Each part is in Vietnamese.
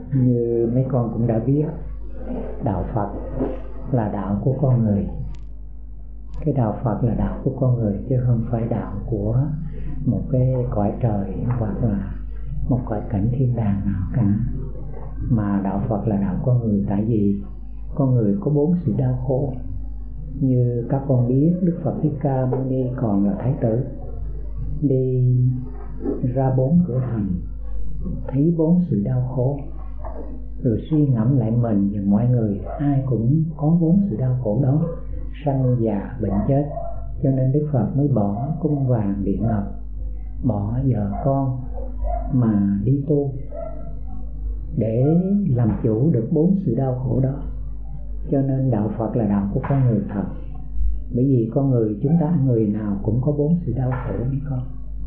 Như mấy con cũng đã biết, đạo Phật là đạo của con người. Cái đạo Phật là đạo của con người chứ không phải đạo của một cái cõi trời hoặc là một cõi cảnh thiên đàng nào cả. Mà đạo Phật là đạo con người, tại vì con người có 4 sự đau khổ. Như các con biết, Đức Phật Thích Ca Mâu Ni còn là Thái tử, đi ra 4 cửa thành, thấy 4 sự đau khổ, rồi suy ngẫm lại mình và mọi người ai cũng có 4 sự đau khổ đó: sanh, già, bệnh, chết. Cho nên Đức Phật mới bỏ cung vàng điện ngọc, bỏ vợ con mà đi tu để làm chủ được 4 sự đau khổ đó. Cho nên đạo Phật là đạo của con người thật. Bởi vì con người chúng ta người nào cũng có 4 sự đau khổ mấy con.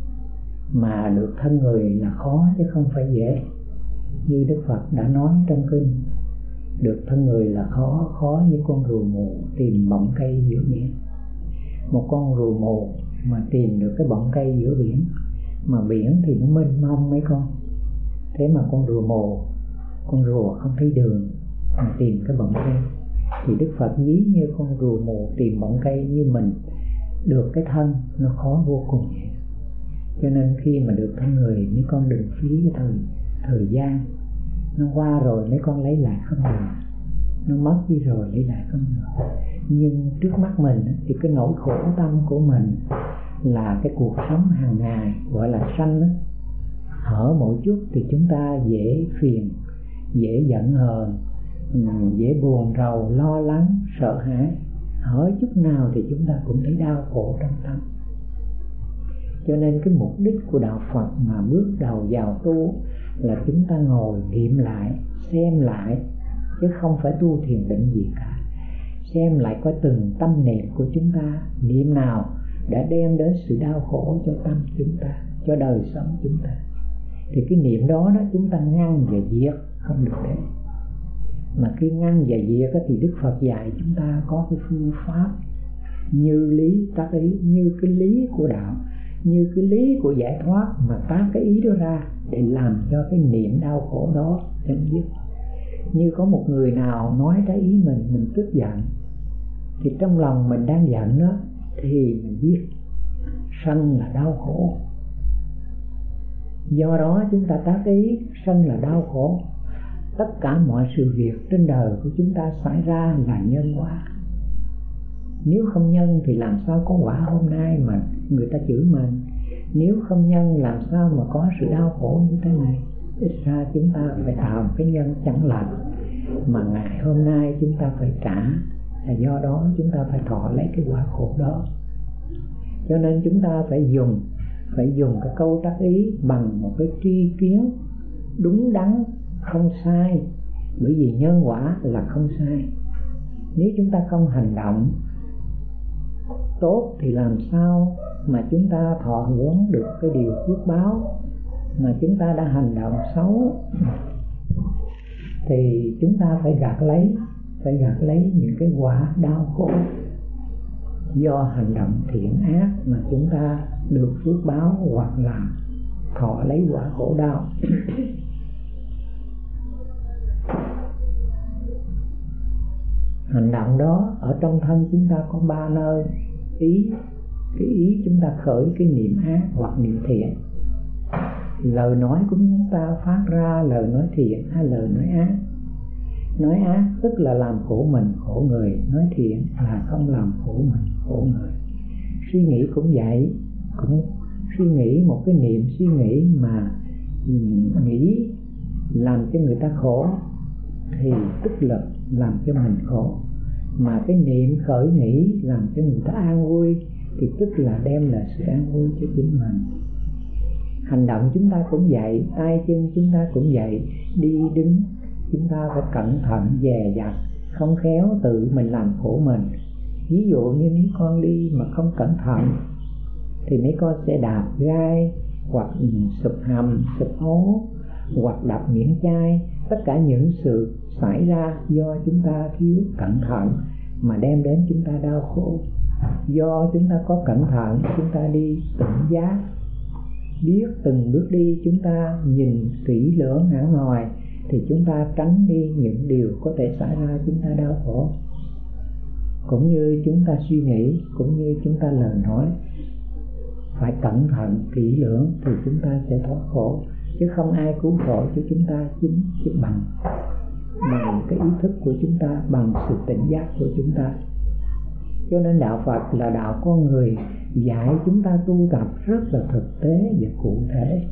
Mà được thân người là khó chứ không phải dễ. Như Đức Phật đã nói trong kinh, được thân người là khó như con rùa mù tìm bọng cây giữa biển. Một con rùa mù mà tìm được cái bọng cây giữa biển, mà biển thì nó mênh mông mấy con. Thế mà con rùa mù, con rùa không thấy đường mà tìm cái bọng cây. Thì Đức Phật ví như con rùa mù tìm bọng cây như mình, được cái thân nó khó vô cùng vậy. Cho nên khi mà được thân người, mấy con đừng phí cái thời gian. Nó qua rồi mấy con lấy lại không được, nó mất đi rồi lấy lại không được. Nhưng trước mắt mình thì cái nỗi khổ tâm của mình là cái cuộc sống hàng ngày gọi là sanh đó. Hở một chút thì chúng ta dễ phiền, dễ giận hờn, dễ buồn rầu, lo lắng, sợ hãi. Hở chút nào thì chúng ta cũng thấy đau khổ trong tâm. Cho nên cái mục đích của đạo Phật mà bước đầu vào tu là chúng ta ngồi nghiệm lại, xem lại, chứ không phải tu thiền định gì cả. Xem lại coi từng tâm niệm của chúng ta, niệm nào đã đem đến sự đau khổ cho tâm chúng ta, cho đời sống chúng ta. Thì cái niệm đó chúng ta ngăn và diệt không được để. Mà khi ngăn và diệt thì Đức Phật dạy chúng ta có cái phương pháp như lý tác ý, như cái lý của đạo, như cái lý của giải thoát mà tác cái ý đó ra để làm cho cái niệm đau khổ đó chấm dứt. Như có một người nào nói trái ý mình tức giận, thì trong lòng mình đang giận đó, thì mình biết sân là đau khổ. Do đó chúng ta tác ý sân là đau khổ. Tất cả mọi sự việc trên đời của chúng ta xảy ra là nhân quả. Nếu không nhân thì làm sao có quả hôm nay mà người ta chửi mình. Nếu không nhân làm sao mà có sự đau khổ như thế này. Ít ra chúng ta phải tạo một cái nhân chẳng lành mà ngày hôm nay chúng ta phải trả. Là do đó chúng ta phải thọ lấy cái quả khổ đó. Cho nên chúng ta phải dùng cái câu tác ý bằng một cái tri kiến đúng đắn, không sai. Bởi vì nhân quả là không sai. Nếu chúng ta không hành động tốt thì làm sao mà chúng ta thọ hưởng được cái điều phước báo. Mà chúng ta đã hành động xấu thì chúng ta phải gặt lấy những cái quả đau khổ. Do hành động thiện ác mà chúng ta được phước báo hoặc là thọ lấy quả khổ đau. Hành động đó ở trong thân chúng ta có 3 nơi. Cái ý chúng ta khởi cái niệm ác hoặc niệm thiện. Lời nói của chúng ta phát ra lời nói thiện hay lời nói ác. Nói ác tức là làm khổ mình, khổ người. Nói thiện là không làm khổ mình, khổ người. Suy nghĩ cũng vậy, cũng suy nghĩ một cái niệm suy nghĩ mà nghĩ làm cho người ta khổ thì tức là làm cho mình khổ. Mà cái niệm khởi nghĩ làm cho người ta an vui thì tức là đem lại sự an vui cho chính mình. Hành động chúng ta cũng vậy, tay chân chúng ta cũng vậy. Đi đứng chúng ta phải cẩn thận dè dặt, không khéo tự mình làm khổ mình. Ví dụ như nếu con đi mà không cẩn thận thì mấy con sẽ đạp gai, hoặc sụp hầm, sụp hố, hoặc đập miệng chai. Tất cả những sự xảy ra do chúng ta thiếu cẩn thận mà đem đến chúng ta đau khổ. Do chúng ta có cẩn thận, chúng ta đi tỉnh giác, biết từng bước đi chúng ta nhìn kỹ lưỡng hẳn hoài thì chúng ta tránh đi những điều có thể xảy ra chúng ta đau khổ. Cũng như chúng ta suy nghĩ, cũng như chúng ta lời nói, phải cẩn thận kỹ lưỡng thì chúng ta sẽ thoát khổ. Chứ không ai cứu khổ cho chúng ta chỉ bằng cái ý thức của chúng ta, bằng sự tỉnh giác của chúng ta. Cho nên đạo Phật là đạo con người, dạy chúng ta tu tập rất là thực tế và cụ thể.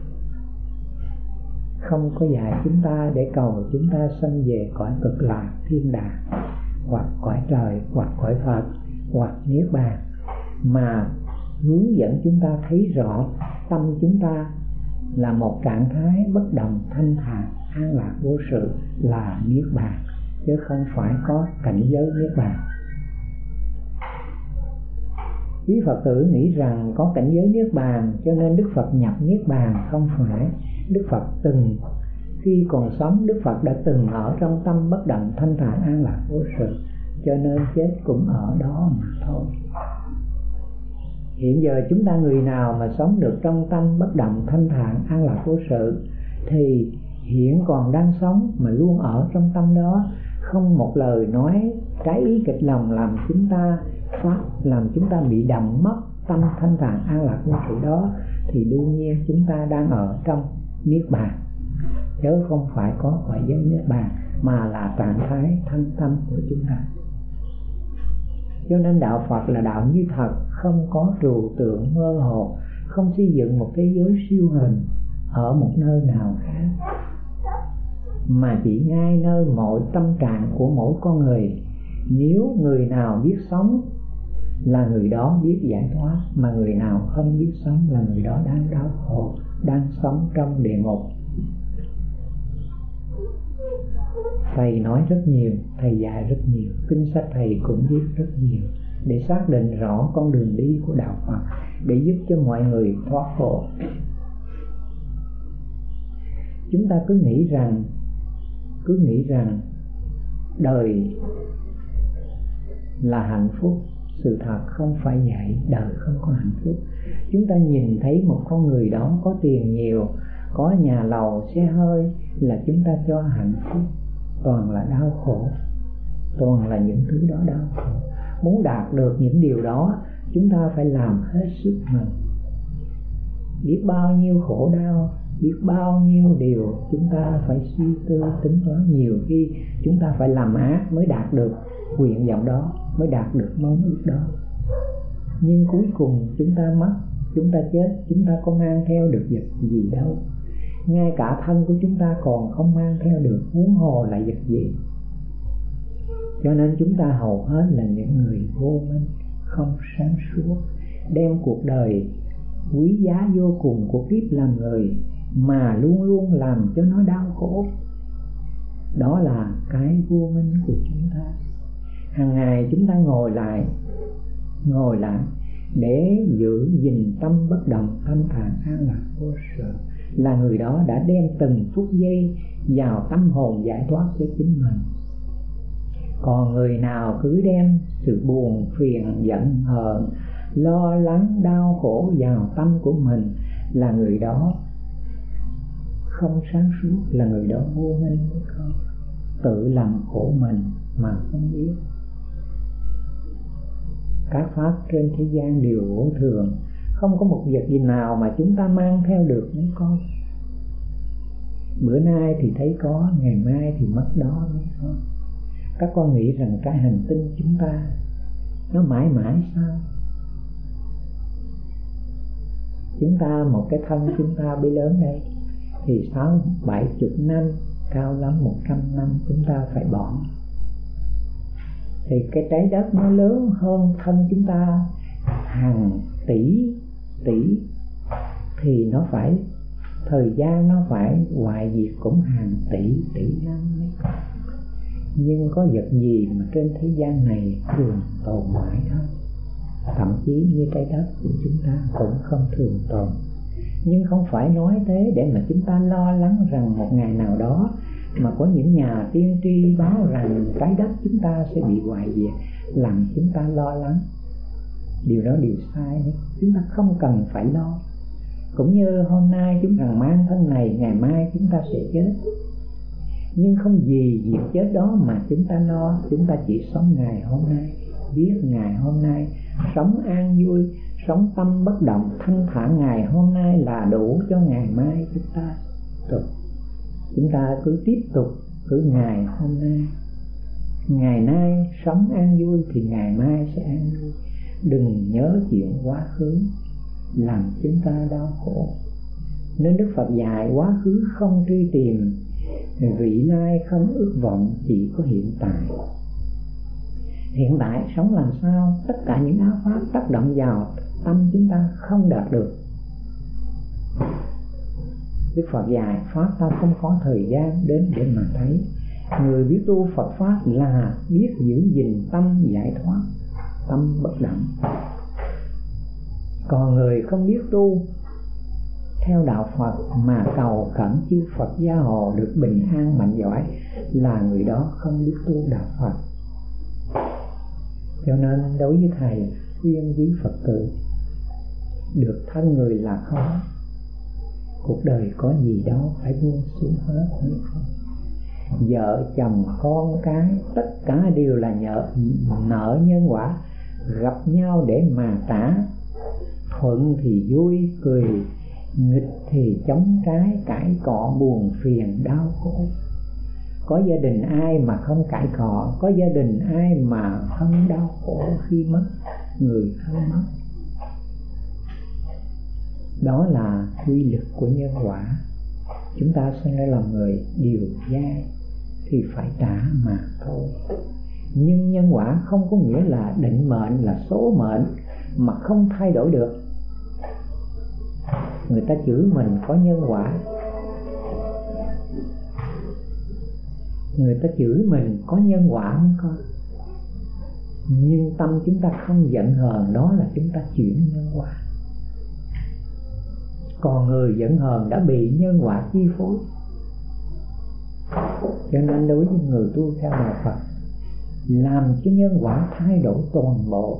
Không có dạy chúng ta để cầu chúng ta sanh về cõi cực lạc thiên đàng, hoặc cõi trời, hoặc cõi Phật, hoặc niết bàn, mà hướng dẫn chúng ta thấy rõ tâm chúng ta là một trạng thái bất động thanh thản an lạc vô sự, là niết bàn, chứ không phải có cảnh giới niết bàn. Quý Phật tử nghĩ rằng có cảnh giới niết bàn cho nên Đức Phật nhập niết bàn. Không phải. Đức Phật từng khi còn sống, Đức Phật đã từng ở trong tâm bất động thanh thản an lạc vô sự, cho nên chết cũng ở đó mà thôi. Hiện giờ chúng ta người nào mà sống được trong tâm bất động thanh thản an lạc vô sự thì hiện còn đang sống mà luôn ở trong tâm đó, không một lời nói trái ý kịch lòng làm chúng ta bị đậm mất tâm thanh thản an lạc vô sự đó, thì đương nhiên chúng ta đang ở trong niết bàn, chứ không phải có cõi giới niết bàn, mà là trạng thái thanh tâm của chúng ta. Cho nên đạo Phật là đạo như thật, không có trừu tượng mơ hồ, không xây dựng một thế giới siêu hình ở một nơi nào khác, mà chỉ ngay nơi mọi tâm trạng của mỗi con người. Nếu người nào biết sống là người đó biết giải thoát, mà người nào không biết sống là người đó đang đau khổ, đang sống trong địa ngục. Thầy nói rất nhiều, thầy dạy rất nhiều, kinh sách thầy cũng viết rất nhiều để xác định rõ con đường đi của đạo Phật, để giúp cho mọi người thoát khổ. Chúng ta cứ nghĩ rằng đời là hạnh phúc. Sự thật không phải vậy, đời không có hạnh phúc. Chúng ta nhìn thấy một con người đó có tiền nhiều, có nhà lầu xe hơi là chúng ta cho hạnh phúc. Toàn là đau khổ, toàn là những thứ đó đau khổ. Muốn đạt được những điều đó, chúng ta phải làm hết sức mình. Biết bao nhiêu khổ đau, biết bao nhiêu điều chúng ta phải suy tư tính toán. Nhiều khi chúng ta phải làm ác mới đạt được nguyện vọng đó, mới đạt được mong ước đó. Nhưng cuối cùng chúng ta mất, chúng ta chết, chúng ta có mang theo được vật gì đâu. Ngay cả thân của chúng ta còn không mang theo được, huống hồ là vật gì. Cho nên chúng ta hầu hết là những người vô minh, không sáng suốt, đem cuộc đời quý giá vô cùng của kiếp làm người mà luôn luôn làm cho nó đau khổ. Đó là cái vô minh của chúng ta. Hàng ngày chúng ta ngồi lại để giữ gìn tâm bất động thanh thản an lạc vô sự, là người đó đã đem từng phút giây vào tâm hồn giải thoát cho chính mình. Còn người nào cứ đem sự buồn phiền giận hờn lo lắng đau khổ vào tâm của mình, là người đó không sáng suốt, là người đó vô minh, không tự làm khổ mình mà không biết. Các pháp trên thế gian đều vô thường, không có một vật gì nào mà chúng ta mang theo được mấy con. Bữa nay thì thấy có, ngày mai thì mất đó mấy con. Các con nghĩ rằng cái hành tinh chúng ta nó mãi mãi sao? Chúng ta một cái thân chúng ta bấy lớn đây thì 60-70 năm, cao lắm 100 năm chúng ta phải bỏ. Thì cái trái đất nó lớn hơn thân chúng ta hàng tỷ thì nó phải, thời gian nó phải hoại diệt cũng hàng tỷ năm mấy. Nhưng có vật gì mà trên thế gian này thường tồn mãi không? Thậm chí như trái đất của chúng ta cũng không thường tồn. Nhưng không phải nói thế để mà chúng ta lo lắng rằng một ngày nào đó mà có những nhà tiên tri báo rằng trái đất chúng ta sẽ bị hoại diệt, làm chúng ta lo lắng. Điều đó điều sai đấy. Chúng ta không cần phải lo. Cũng như hôm nay chúng ta mang thân này, ngày mai chúng ta sẽ chết. Nhưng không vì việc chết đó mà chúng ta lo. Chúng ta chỉ sống ngày hôm nay, biết ngày hôm nay, sống an vui, sống tâm bất động, thanh thản ngày hôm nay là đủ cho ngày mai chúng ta tục. Chúng ta cứ tiếp tục, cứ ngày hôm nay. Ngày nay sống an vui thì ngày mai sẽ an vui. Đừng nhớ chuyện quá khứ làm chúng ta đau khổ. Nên Đức Phật dạy quá khứ không truy tìm, vị lai không ước vọng, chỉ có hiện tại. Hiện tại sống làm sao tất cả những áo pháp tác động vào tâm chúng ta không đạt được. Đức Phật dạy pháp ta không có thời gian đến để mà thấy. Người biết tu Phật pháp là biết giữ gìn tâm giải thoát, tâm bất động. Còn người không biết tu theo đạo Phật mà cầu khẩn chư Phật gia hộ được bình an mạnh giỏi là người đó không biết tu đạo Phật. Cho nên đối với thầy khuyên quý Phật tử, được thân người là khó, cuộc đời có gì đâu phải buông xuống hết. Vợ chồng con cái tất cả đều là nợ nhân quả, gặp nhau để mà trả. Thuận thì vui cười, nghịch thì chống trái, cãi cọ buồn phiền đau khổ. Có gia đình ai mà không cãi cọ, có gia đình ai mà không đau khổ khi mất người thân mất. Đó là quy luật của nhân quả. Chúng ta sinh ra làm người điều dai thì phải trả mà thôi. Nhưng nhân quả không có nghĩa là định mệnh, là số mệnh mà không thay đổi được. Người ta chửi mình có nhân quả, người ta chửi mình có nhân quả mới coi. Nhưng tâm chúng ta không giận hờn, đó là chúng ta chuyển nhân quả. Còn người giận hờn đã bị nhân quả chi phối. Cho nên đối với người tu theo đạo Phật, làm cho nhân quả thay đổi toàn bộ,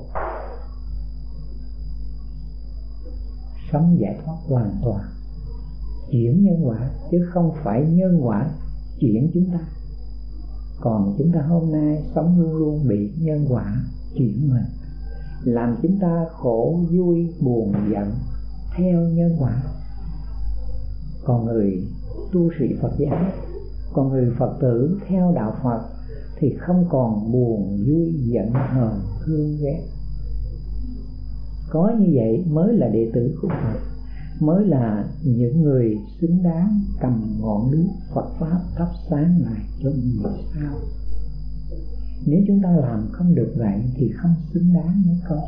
sống giải thoát hoàn toàn, chuyển nhân quả chứ không phải nhân quả chuyển chúng ta. Còn chúng ta hôm nay sống luôn luôn bị nhân quả chuyển mình, làm chúng ta khổ vui buồn giận theo nhân quả. Còn người tu sĩ Phật giáo, còn người Phật tử theo đạo Phật thì không còn buồn vui giận hờn thương ghét. Có như vậy mới là đệ tử của Phật, mới là những người xứng đáng cầm ngọn đuốc Phật pháp thắp sáng lại cho người sau. Nếu chúng ta làm không được vậy thì không xứng đáng mấy con.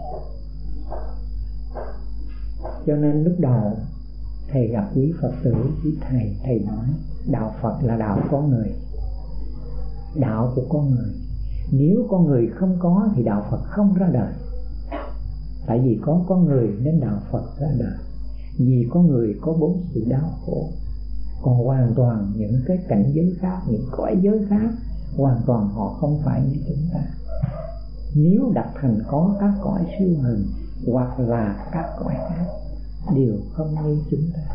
Cho nên lúc đầu thầy gặp quý Phật tử với thầy nói đạo Phật là đạo con người, đạo của con người. Nếu con người không có thì đạo Phật không ra đời. Tại vì có con người nên đạo Phật ra đời. Vì con người có bốn sự đau khổ. Còn hoàn toàn những cái cảnh giới khác, những cõi giới khác, hoàn toàn họ không phải như chúng ta. Nếu đặt thành có các cõi siêu hình hoặc là các cõi khác, đều không như chúng ta.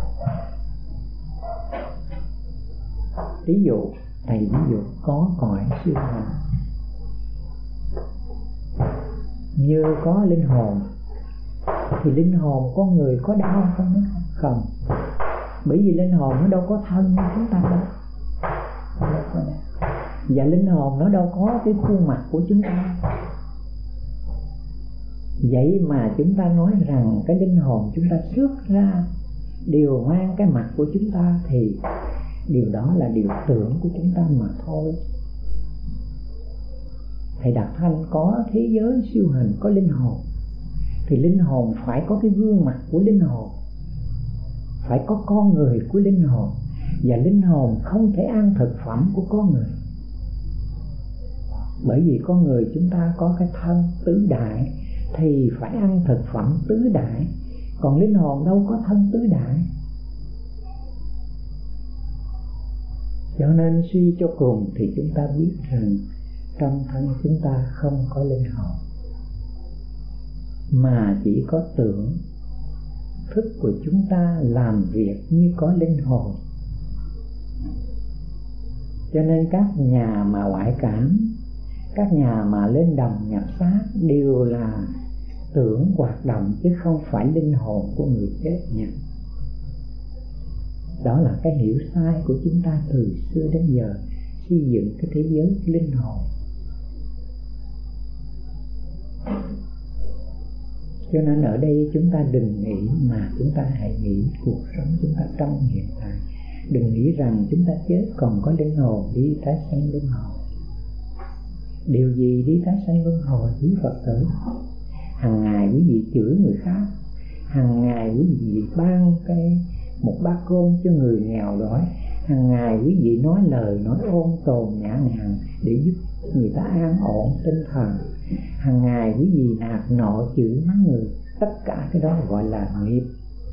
Ví dụ, thầy ví dụ có cõi siêu hình như có linh hồn, thì linh hồn con người có đau không? Không. Bởi vì linh hồn nó đâu có thân như chúng ta đâu. Và linh hồn nó đâu có cái khuôn mặt của chúng ta. Vậy mà chúng ta nói rằng cái linh hồn chúng ta xuất ra điều mang cái mặt của chúng ta, thì điều đó là điều tưởng của chúng ta mà thôi. Thầy Đạt Thanh có thế giới siêu hình, có linh hồn, thì linh hồn phải có cái gương mặt của linh hồn, phải có con người của linh hồn. Và linh hồn không thể ăn thực phẩm của con người, bởi vì con người chúng ta có cái thân tứ đại thì phải ăn thực phẩm tứ đại. Còn linh hồn đâu có thân tứ đại. Cho nên suy cho cùng thì chúng ta biết rằng trong thân chúng ta không có linh hồn, mà chỉ có tưởng thức của chúng ta làm việc như có linh hồn. Cho nên các nhà mà ngoại cảm, các nhà mà lên đồng nhập xác đều là tưởng hoạt động chứ không phải linh hồn của người chết nha. Đó là cái hiểu sai của chúng ta từ xưa đến giờ, xây dựng cái thế giới linh hồn. Cho nên ở đây chúng ta đừng nghĩ, mà chúng ta hãy nghĩ cuộc sống chúng ta trong hiện tại. Đừng nghĩ rằng chúng ta chết còn có linh hồn đi tái sanh luân hồi. Điều gì đi tái sanh luân hồi quý Phật tử? Hằng ngày quý vị chửi người khác, hằng ngày quý vị ban một bát cơm cho người nghèo đói, hằng ngày quý vị nói lời nói ôn tồn nhã nhặn để giúp người ta an ổn tinh thần, hằng ngày quý vị nạt nộ chửi mắng người, tất cả cái đó gọi là nghiệp.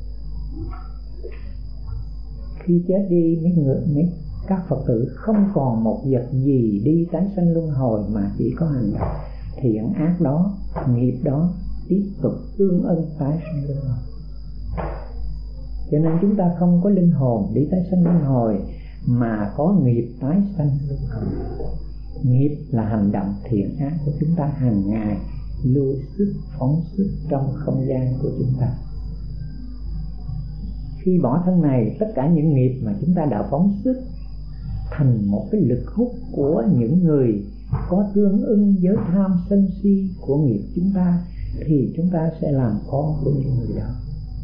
Khi chết đi mấy các Phật tử không còn một vật gì đi tái sanh luân hồi, mà chỉ có hành động thiện ác đó, nghiệp đó tiếp tục tương ưng tái sanh luân hồi. Cho nên chúng ta không có linh hồn đi tái sanh luân hồi, mà có nghiệp tái sanh luân hồi. Nghiệp là hành động thiện ác của chúng ta hàng ngày, lưu sức phóng xuất trong không gian của chúng ta. Khi bỏ thân này, tất cả những nghiệp mà chúng ta đã phóng xuất thành một cái lực hút của những người có tương ưng với tham sân si của nghiệp chúng ta, thì chúng ta sẽ làm con của những người đó.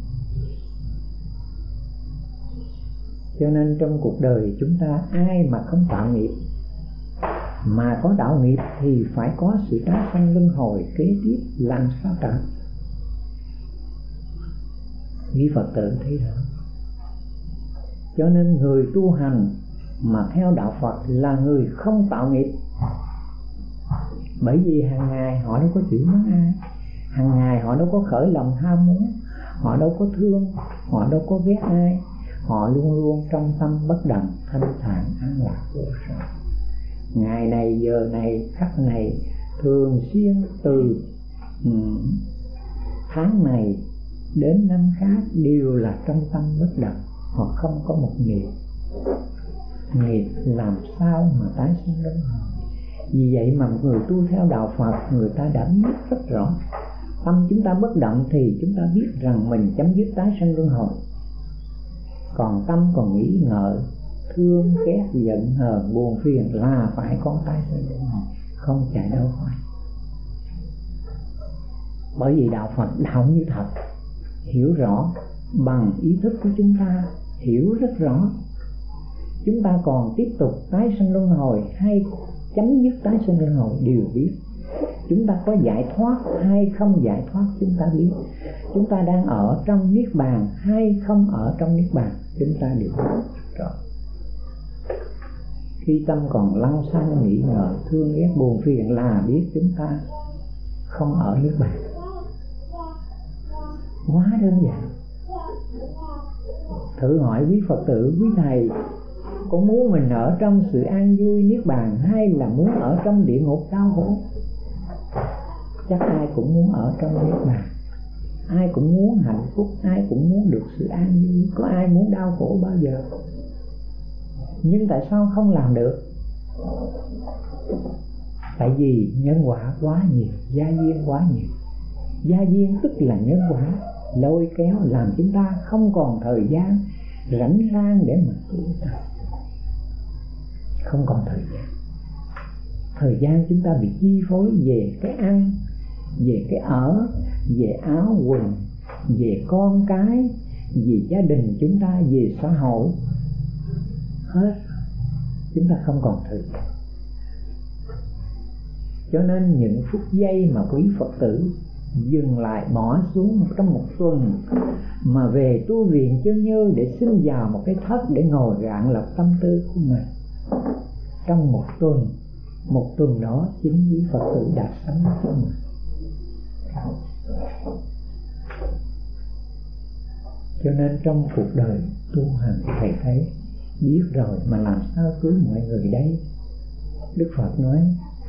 Cho nên trong cuộc đời chúng ta, ai mà không tạo nghiệp, mà có tạo nghiệp thì phải có sự tái sanh luân hồi kế tiếp, làm sao cả. Quý Phật tử thấy rõ. Cho nên người tu hành mà theo đạo Phật là người không tạo nghiệp. Bởi vì hàng ngày họ đâu có chửi mắng ai, hàng ngày họ đâu có khởi lòng ham muốn, họ đâu có thương, họ đâu có ghét ai, họ luôn luôn trong tâm bất động, thanh thản an lạc vô sở. Ngày này, giờ này, khắc này, thường xuyên từ tháng này đến năm khác đều là trong tâm bất động, họ không có một nghiệp. Nghiệp làm sao mà tái sinh luân hồi? Vì vậy mà người tu theo đạo Phật, người ta đã biết rất rõ. Tâm chúng ta bất động thì chúng ta biết rằng mình chấm dứt tái sanh luân hồi. Còn tâm còn nghĩ ngợi, thương, ghét, giận, hờn, buồn phiền là phải có tái sanh luân hồi, không chạy đâu khỏi. Bởi vì đạo Phật đạo như thật, hiểu rõ bằng ý thức của chúng ta, hiểu rất rõ. Chúng ta còn tiếp tục tái sanh luân hồi hay chấm dứt tái sanh luân hồi đều biết. Chúng ta có giải thoát hay không giải thoát chúng ta biết. Chúng ta đang ở trong niết bàn hay không ở trong niết bàn chúng ta đều biết rõ. Khi tâm còn lăng xăng nghĩ ngợi, thương ghét, buồn phiền là biết chúng ta không ở niết bàn. Quá đơn giản. Thử hỏi quý Phật tử, quý thầy, có muốn mình ở trong sự an vui niết bàn hay là muốn ở trong địa ngục đau khổ? Chắc ai cũng muốn ở trong niết bàn, ai cũng muốn hạnh phúc, ai cũng muốn được sự an vui, có ai muốn đau khổ bao giờ? Nhưng tại sao không làm được? Tại vì nhân quả quá nhiều, gia duyên quá nhiều. Gia duyên tức là nhân quả lôi kéo làm chúng ta không còn thời gian rảnh rang để mà tu tập. Không còn thời gian. Thời gian chúng ta bị chi phối về cái ăn, về cái ở, về áo quần, về con cái, về gia đình chúng ta, về xã hội. Hết. Chúng ta không còn thời gian. Cho nên những phút giây mà quý Phật tử dừng lại, bỏ xuống trong một tuần mà về tu viện Chân Như để xin vào một cái thất để ngồi gạn lọc tâm tư của mình, trong một tuần đó chính quý Phật tử đã sống cho mình. Cho nên trong cuộc đời tu hành, thầy thấy biết rồi mà làm sao cứu mọi người đây? Đức Phật nói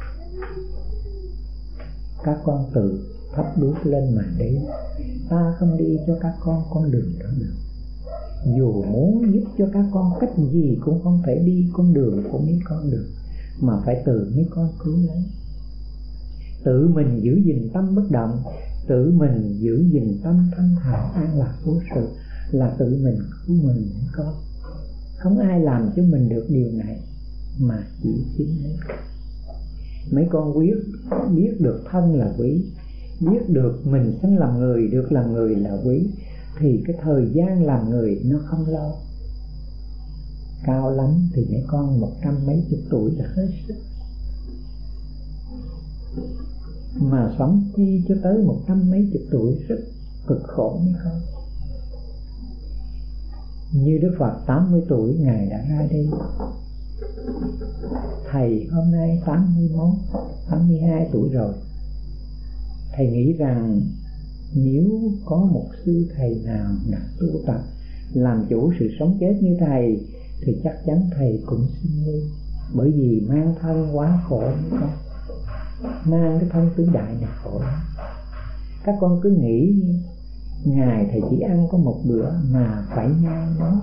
các con tự thắp đuốc lên mà đi, ta không đi cho các con đường đó được. Dù muốn giúp cho các con cách gì cũng không thể đi con đường của mấy con được, mà phải tự mấy con cứu lấy. Tự mình giữ gìn tâm bất động, tự mình giữ gìn tâm thanh thản an lạc vô sự, là tự mình cứu mình mấy con. Không ai làm cho mình được điều này, mà chỉ chính mấy con biết được thân là quý, biết được mình sinh làm người, được làm người là quý, thì cái thời gian làm người nó không lâu. Cao lắm thì mấy con 100 mấy chục tuổi là hết sức, mà sống chi cho tới 100 mấy chục tuổi rất cực khổ mấy con. Như Đức Phật 80 tuổi Ngài đã ra đi, Thầy hôm nay 81, 82 tuổi rồi. Thầy nghĩ rằng nếu có một sư thầy nào đã tu tập làm chủ sự sống chết như thầy thì chắc chắn thầy cũng xin đi. Bởi vì mang thân quá khổ mấy con, mang cái thân tứ đại này khổ lắm. Các con cứ nghĩ ngày thầy chỉ ăn có một bữa mà phải nhai nuốt,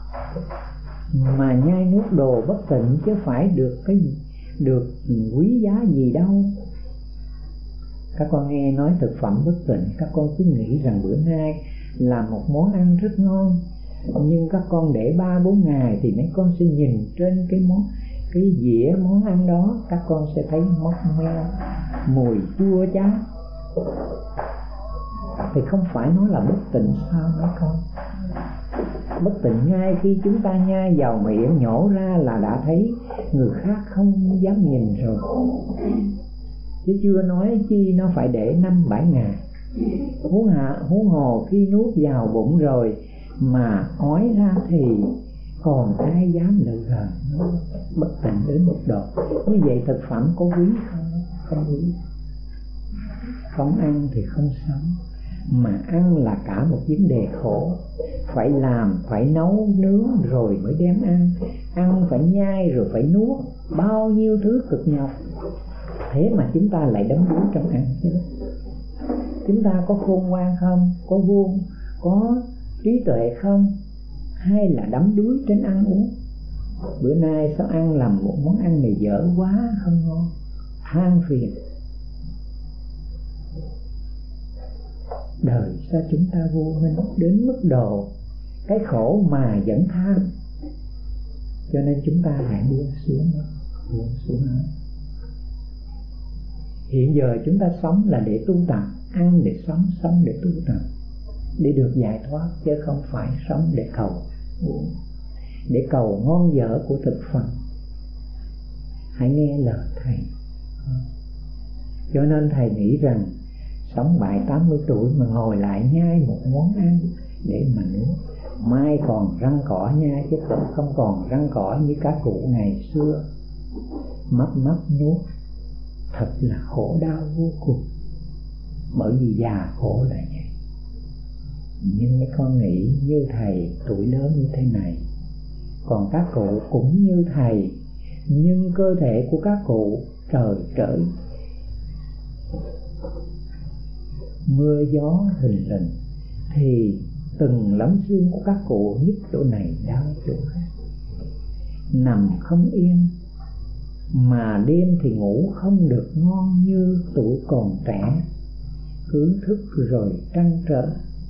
mà nhai nuốt đồ bất tịnh chứ phải được quý giá gì đâu. Các con nghe nói thực phẩm bất tịnh, các con cứ nghĩ rằng bữa nay là một món ăn rất ngon, nhưng các con để 3-4 ngày thì mấy con sẽ nhìn trên cái dĩa món ăn đó, các con sẽ thấy mốc meo, mùi chua chát. Thì không phải nói là bất tịnh sao mấy con? Bất tịnh ngay khi chúng ta nhai vào miệng nhổ ra là đã thấy người khác không dám nhìn rồi, chứ chưa nói chi nó phải để 5-7 ngày. Huống hồ khi nuốt vào bụng rồi mà ói ra thì còn ai dám lại gần. Bất tịnh đến mức độ như vậy. Thực phẩm có quý không? Không quý. Không ăn thì không sống, mà ăn là cả một vấn đề khổ. Phải làm, phải nấu nướng rồi mới đem ăn, ăn phải nhai rồi phải nuốt, bao nhiêu thứ cực nhọc. Thế mà chúng ta lại đắm đuối trong ăn chứ. Chúng ta có khôn ngoan không? Có vuông, có trí tuệ không? Hay là đắm đuối trên ăn uống? Bữa nay sao ăn làm một món ăn này dở quá, không ngon, than phiền. Đời sao chúng ta vô minh đến mức độ cái khổ mà vẫn tham, cho nên chúng ta hãy buông xuống hết. Hiện giờ chúng ta sống là để tu tập, ăn để sống, sống để tu tập, để được giải thoát, chứ không phải sống để cầu uống, để cầu ngon dở của thực phẩm. Hãy nghe lời thầy. Cho nên thầy nghĩ rằng sống 70-80 tuổi mà ngồi lại nhai một món ăn để mà nuốt, mai còn răng cỏ nhai chứ không còn răng cỏ như các cụ ngày xưa mấp nuốt. Thật là khổ đau vô cùng, bởi vì già khổ là vậy. Nhưng mấy con nghĩ như thầy tuổi lớn như thế này, còn các cụ cũng như thầy, nhưng cơ thể của các cụ trời trởi, mưa gió hình lình, thì từng lấm xương của các cụ nhức chỗ này đau chỗ khác, nằm không yên, mà đêm thì ngủ không được ngon như tuổi còn trẻ, cứ thức rồi trăn trở.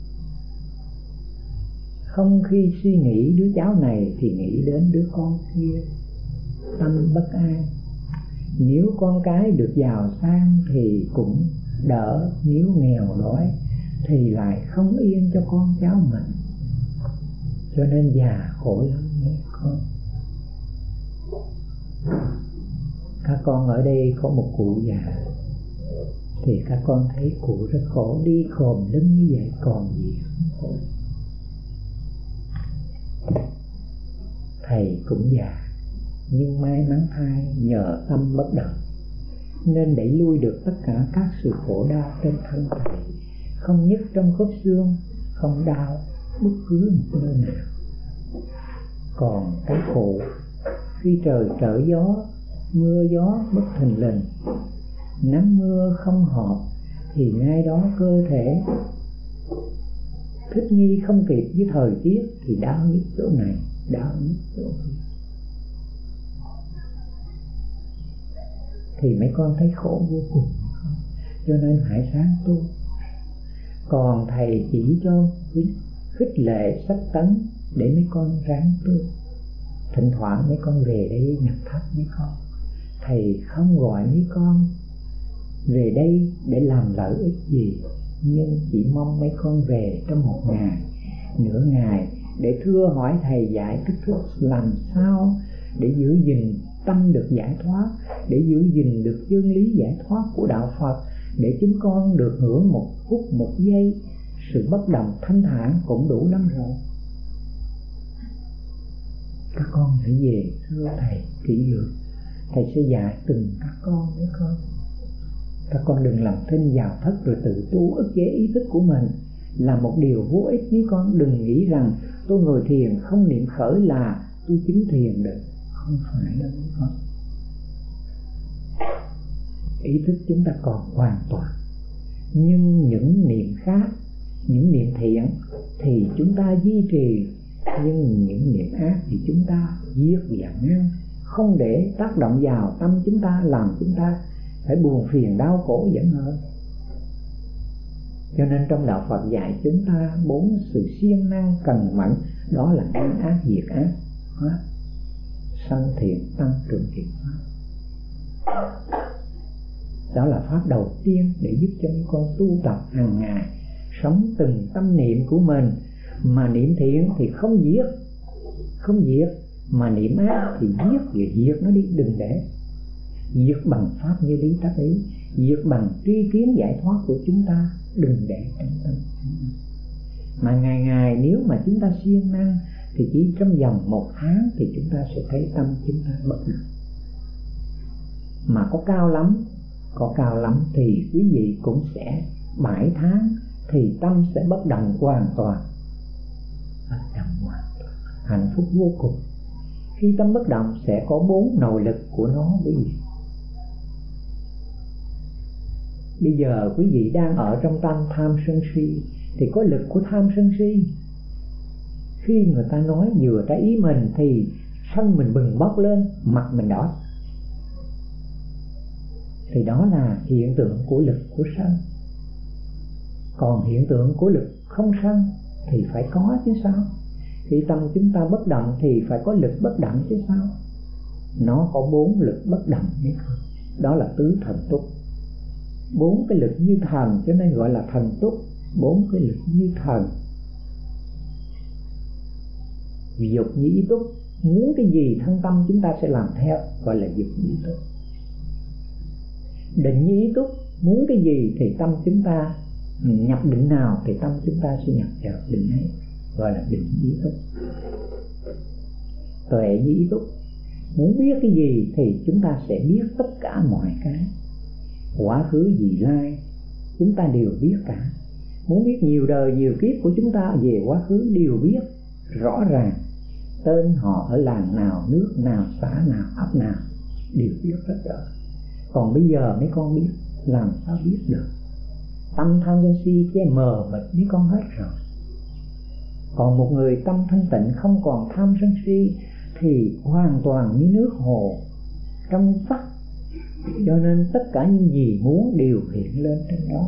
Không khi suy nghĩ đứa cháu này thì nghĩ đến đứa con kia, tâm bất an. Nếu con cái được giàu sang thì cũng đỡ, nếu nghèo đói thì lại không yên cho con cháu mình. Cho nên già khổ lắm nhé con. Các con ở đây có một cụ già thì các con thấy cụ rất khổ, đi khom lưng như vậy còn gì không? Thầy cũng già, nhưng may mắn thay nhờ tâm bất động nên đẩy lui được tất cả các sự khổ đau trên thân thầy, không nhức trong khớp xương, không đau bất cứ một nơi nào. Còn cái khổ khi trời trở gió, mưa gió bất thình lình, nắng mưa không hợp, thì ngay đó cơ thể thích nghi không kịp với thời tiết thì đau nhức chỗ này, đau nhức chỗ kia, thì mấy con thấy khổ vô cùng. Cho nên hãy ráng tu. Còn thầy chỉ cho khích lệ sách tấn để mấy con ráng tu. Thỉnh thoảng mấy con về đây nhập tháp mấy con. Thầy không gọi mấy con về đây để làm lợi ích gì, nhưng chỉ mong mấy con về trong một ngày, nửa ngày để thưa hỏi thầy giải thích thức làm sao để giữ gìn tâm được giải thoát, để giữ gìn được chân lý giải thoát của đạo Phật, để chúng con được hưởng một phút một giây sự bất động thanh thản cũng đủ lắm rồi. Các con hãy về thưa thầy kỹ lưỡng, thầy sẽ dạy từng các con mấy con. Các con đừng làm thinh vào thất rồi tự tu ức chế ý thức của mình là một điều vô ích. Mấy con đừng nghĩ rằng tôi ngồi thiền không niệm khởi là tôi chứng thiền được, không phải đâu mấy con. Ý thức chúng ta còn hoàn toàn, nhưng những niệm khác, những niệm thiện thì chúng ta duy trì, nhưng những niệm ác thì chúng ta giết và ngăn, không để tác động vào tâm chúng ta, làm chúng ta phải buồn phiền đau khổ vẫn hơn. Cho nên trong đạo Phật dạy chúng ta 4 sự siêng năng cần mẫn, đó là ngăn ác diệt ác, sanh thiện tăng trưởng thiện pháp. Đó là pháp đầu tiên để giúp cho những con tu tập hàng ngày, sống từng tâm niệm của mình. Mà niệm thiện thì không giết, mà niệm ác thì giết và diệt nó đi, đừng để. Diệt bằng pháp như lý tác ý, diệt bằng tri kiến giải thoát của chúng ta, đừng để trong tâm chúng ta. Mà ngày ngày nếu mà chúng ta siêng năng thì chỉ trong vòng 1 tháng thì chúng ta sẽ thấy tâm chúng ta bất động. Mà có cao lắm thì quý vị cũng sẽ 7 tháng thì tâm sẽ bất động hoàn toàn. Hạnh phúc vô cùng. Khi tâm bất động sẽ có 4 nội lực của nó quý vị. Bây giờ quý vị đang ở trong tâm tham sân si thì có lực của tham sân si. Khi người ta nói vừa trái ý mình thì thân mình bừng bốc lên, mặt mình đỏ, thì đó là hiện tượng của lực của sân. Còn hiện tượng của lực không sân thì phải có chứ sao. Khi tâm chúng ta bất động thì phải có lực bất động chứ sao. Nó có 4 lực bất động đấy thôi. Đó là tứ thần túc. 4 cái lực như thần cho nên gọi là thần túc. 4 cái lực như thần. Dục như ý túc, muốn cái gì thân tâm chúng ta sẽ làm theo, gọi là dục như ý túc. Định như ý túc, muốn cái gì thì tâm chúng ta nhập định nào thì tâm chúng ta sẽ nhập vào định ấy, gọi là định như ý túc. Tuệ như ý túc, muốn biết cái gì thì chúng ta sẽ biết tất cả mọi cái, quá khứ vị lai chúng ta đều biết cả. Muốn biết nhiều đời nhiều kiếp của chúng ta về quá khứ đều biết rõ ràng. Tên họ ở làng nào, nước nào, xã nào, ấp nào đều biết rất rõ. Còn bây giờ mấy con biết làm sao biết được. Tâm tham sân si che mờ mịt mấy con hết rồi. Còn một người tâm thanh tịnh không còn tham sân si thì hoàn toàn như nước hồ trong vắt. Cho nên tất cả những gì muốn đều hiện lên trên đó.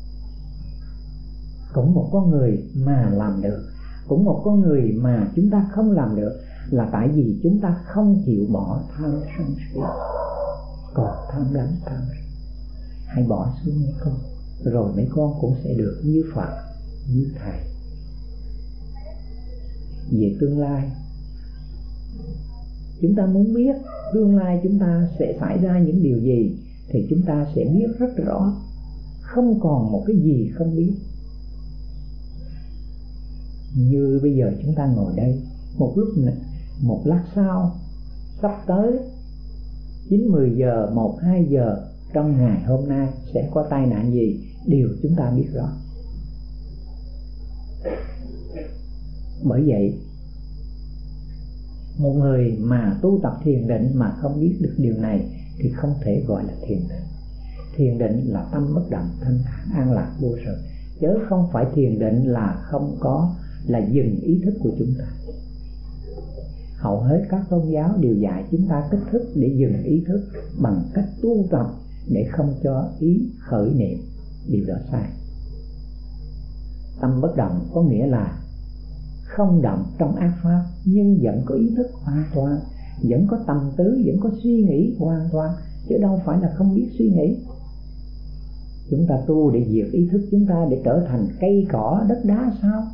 Cũng một con người mà làm được, cũng một con người mà chúng ta không làm được là tại vì chúng ta không chịu bỏ tham sân si. Còn tham đắm tham sân, hãy bỏ xuống mấy con, rồi mấy con cũng sẽ được như Phật, như Thầy. Về tương lai, chúng ta muốn biết tương lai chúng ta sẽ xảy ra những điều gì thì chúng ta sẽ biết rất rõ, không còn một cái gì không biết. Như bây giờ chúng ta ngồi đây, một lát sau sắp tới 9-10 giờ, 1-2 giờ trong ngày hôm nay sẽ có tai nạn gì, điều chúng ta biết rõ. Bởi vậy một người mà tu tập thiền định mà không biết được điều này thì không thể gọi là thiền định. Thiền định là tâm bất động, thanh thản, an lạc vô sự. chứ không phải thiền định là không có, là dừng ý thức của chúng ta. Hầu hết các tôn giáo đều dạy chúng ta cách thức để dừng ý thức bằng cách tu tập để không cho ý khởi niệm. Điều đó sai. Tâm bất động có nghĩa là không động trong ác pháp, nhưng vẫn có ý thức hoàn toàn, vẫn có tâm tứ, vẫn có suy nghĩ hoàn toàn, chứ đâu phải là không biết suy nghĩ. Chúng ta tu để diệt ý thức chúng ta, để trở thành cây cỏ đất đá sao?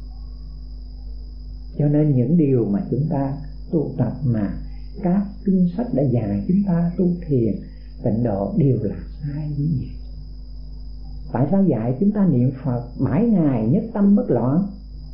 Cho nên những điều mà chúng ta tu tập mà các kinh sách đã dạy chúng ta tu thiền tịnh độ đều là sai quý vị. Tại sao dạy chúng ta niệm Phật 7 ngày nhất tâm bất loạn?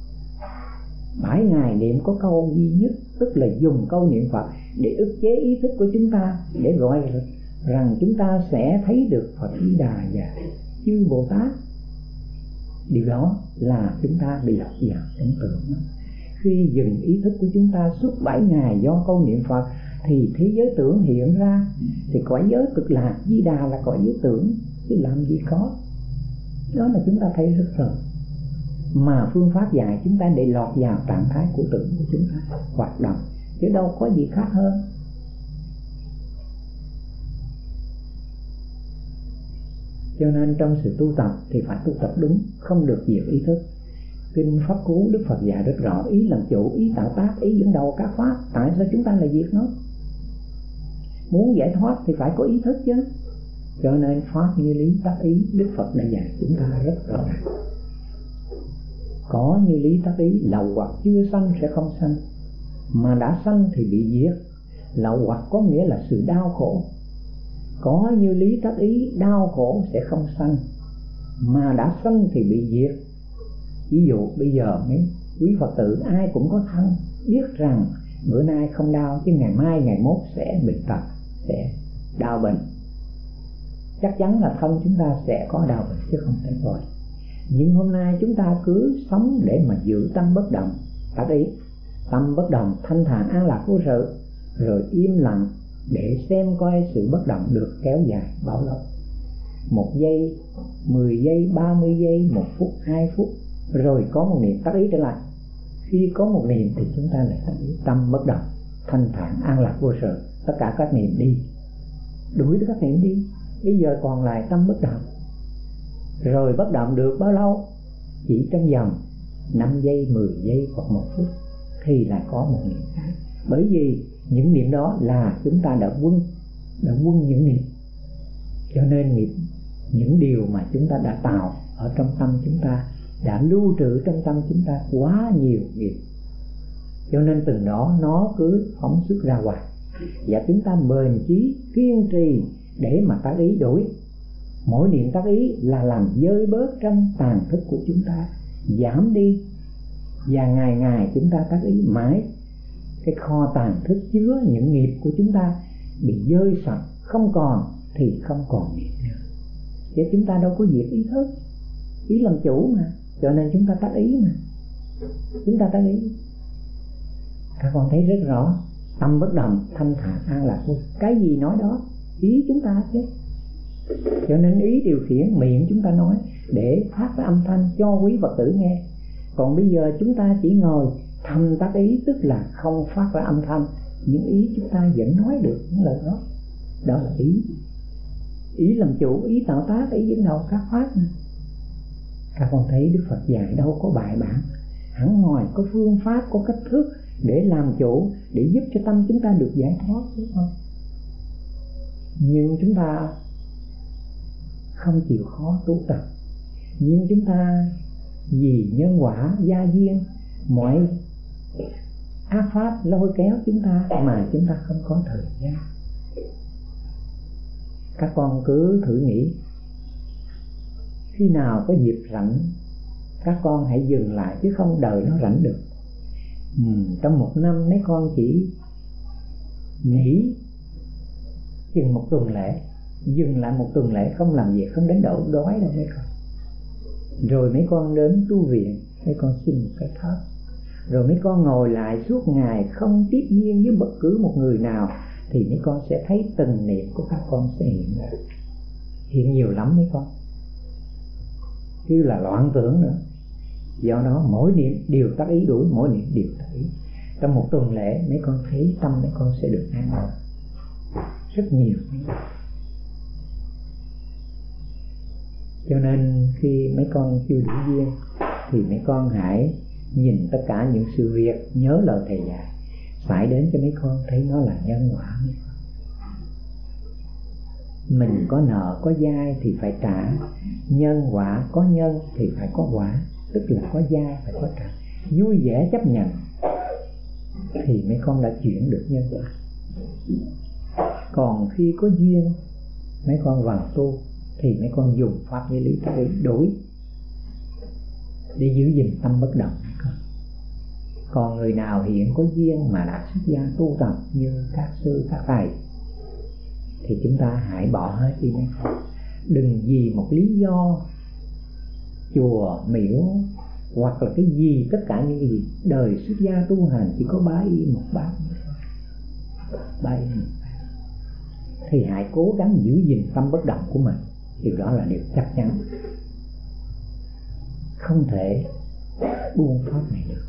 7 ngày niệm có câu duy nhất, tức là dùng câu niệm Phật để ức chế ý thức của chúng ta, để gọi rằng chúng ta sẽ thấy được Phật Di Đà và chư Bồ Tát. Điều đó là chúng ta bị lọt vào tưởng tượng. Khi dừng ý thức của chúng ta suốt 7 ngày do câu niệm Phật thì thế giới tưởng hiện ra, thì cõi giới cực lạc Di Đà là cõi giới tưởng, chứ làm gì có. Đó là chúng ta thấy rất rồi. Mà phương pháp dạy chúng ta để lọt vào trạng thái của tưởng của chúng ta hoạt động, chứ đâu có gì khác hơn. Cho nên trong sự tu tập thì phải tu tập đúng, không được diệt ý thức. Kinh Pháp Cú Đức Phật dạy rất rõ, ý làm chủ, ý tạo tác, ý dẫn đầu các pháp. Tại sao chúng ta lại diệt nó? Muốn giải thoát thì phải có ý thức chứ. Cho nên pháp như lý tác ý, Đức Phật đã dạy chúng ta rất rõ ràng. Có như lý tác ý, lậu hoặc chưa sanh sẽ không sanh, mà đã sanh thì bị diệt. Lậu hoặc có nghĩa là sự đau khổ. Có như lý tác ý, đau khổ sẽ không sanh, mà đã sanh thì bị diệt. Ví dụ bây giờ mấy quý Phật tử ai cũng có thân, biết rằng bữa nay không đau chứ ngày mai ngày mốt sẽ bệnh tật, sẽ đau bệnh. Chắc chắn là thân chúng ta sẽ có đau bệnh chứ không thể rồi. Nhưng hôm nay chúng ta cứ sống để mà giữ tâm bất động, tác ý, tâm bất động thanh thản an lạc vô sự, rồi im lặng để xem coi sự bất động được kéo dài bao lâu. 1 giây, 10 giây, 30 giây, 1 phút, 2 phút, rồi có một niệm tác ý trở lại. Khi có một niệm thì chúng ta lại tác ý tâm bất động, thanh thản an lạc vô sự. Tất cả các niệm đi, đuổi các niệm đi. Bây giờ còn lại tâm bất động. Rồi bất động được bao lâu? Chỉ trong vòng 5 giây, 10 giây hoặc 1 phút thì lại có một niệm khác. Bởi vì những niệm đó là chúng ta đã quân những niệm. Cho nên niệm những điều mà chúng ta đã tạo ở trong tâm chúng ta, đã lưu trữ trong tâm chúng ta quá nhiều nghiệp. Cho nên từng đó nó cứ phóng xuất ra ngoài. Và chúng ta bền chí, kiên trì để mà tác ý đổi. Mỗi niệm tác ý là làm dơi bớt trong tàn thức của chúng ta, giảm đi. Và ngày ngày chúng ta tác ý mãi, cái kho tàn thức chứa những nghiệp của chúng ta bị dơi sạch, không còn thì không còn nghiệp nữa. Chứ chúng ta đâu có diệt ý thức, ý làm chủ mà. Cho nên chúng ta tác ý mà. Chúng ta tác ý. Các con thấy rất rõ, tâm bất động, thanh thản an lạc. Cái gì nói đó? Ý chúng ta chứ. Cho nên ý điều khiển miệng chúng ta nói để phát ra âm thanh cho quý Phật tử nghe. Còn bây giờ chúng ta chỉ ngồi thầm tác ý, tức là không phát ra âm thanh, những ý chúng ta vẫn nói được những lời đó. Đó là ý. Ý làm chủ, ý tạo tác, ý dẫn đầu các pháp này. Các con thấy Đức Phật dạy đâu có bài bản, hẳn hoài có phương pháp, có cách thức để làm chủ, để giúp cho tâm chúng ta được giải thoát, đúng không? Nhưng chúng ta không chịu khó tu tập, nhưng chúng ta vì nhân quả gia duyên, mọi ác pháp lôi kéo chúng ta mà chúng ta không có thời gian. Các con cứ thử nghĩ, khi nào có dịp rảnh các con hãy dừng lại, chứ không đợi nó rảnh được. Trong 1 năm mấy con chỉ nghỉ chừng 1 tuần lễ, dừng lại 1 tuần lễ không làm việc, không đến độ đói đâu mấy con. Rồi mấy con đến tu viện, mấy con xin một cái thớt, rồi mấy con ngồi lại suốt ngày không tiếp duyên với bất cứ một người nào, thì mấy con sẽ thấy từng niệm của các con sẽ hiện ra, hiện nhiều lắm mấy con. kêu là loạn tưởng nữa. Do đó mỗi niệm đều tác ý đuổi, mỗi niệm đều tác ý. Trong một tuần lễ mấy con thấy tâm mấy con sẽ được an ổn rất nhiều. Cho nên khi mấy con chưa đủ duyên thì mấy con hãy nhìn tất cả những sự việc, nhớ lời thầy dạy, phải đến cho mấy con thấy nó là nhân quả. Mình có nợ có dai thì phải trả, nhân quả có nhân thì phải có quả, tức là có dai phải có trả. Vui vẻ chấp nhận thì mấy con đã chuyển được nhân quả. Còn khi có duyên mấy con vào tu thì mấy con dùng pháp như lý để đổi, để giữ gìn tâm bất động. Còn người nào hiện có duyên mà đã xuất gia tu tập như các sư các thầy thì chúng ta hãy bỏ hết đi mấy con. Đừng vì một lý do chùa miễu hoặc là cái gì, tất cả những cái gì đời xuất gia tu hành chỉ có 3 y một bát, 3 y một bát, thì hãy cố gắng giữ gìn tâm bất động của mình. Điều đó là điều chắc chắn, không thể buông pháp này được.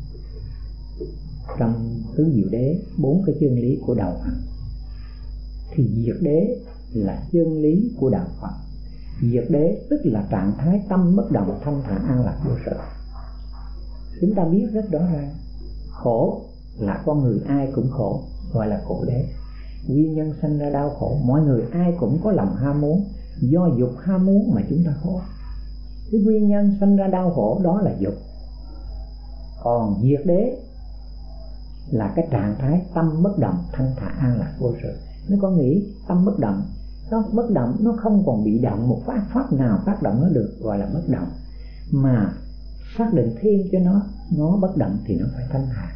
Trong tứ diệu đế 4 cái chân lý của đạo Phật thì diệt đế là chân lý của đạo Phật. Diệt đế tức là trạng thái tâm bất động, thanh thản, an lạc vô sở. Chúng ta biết rất rõ ràng, khổ là con người ai cũng khổ, gọi là khổ đế. Nguyên nhân sanh ra đau khổ, mọi người ai cũng có lòng ham muốn, do dục ham muốn mà chúng ta khổ. Cái nguyên nhân sanh ra đau khổ đó là dục. Còn diệt đế là cái trạng thái tâm bất động, thanh thản, an lạc vô sự. Nếu có nghĩ tâm bất động, nó bất động, nó không còn bị động một pháp nào tác động nó được, gọi là bất động. Mà xác định thêm cho nó bất động thì nó phải thanh thản.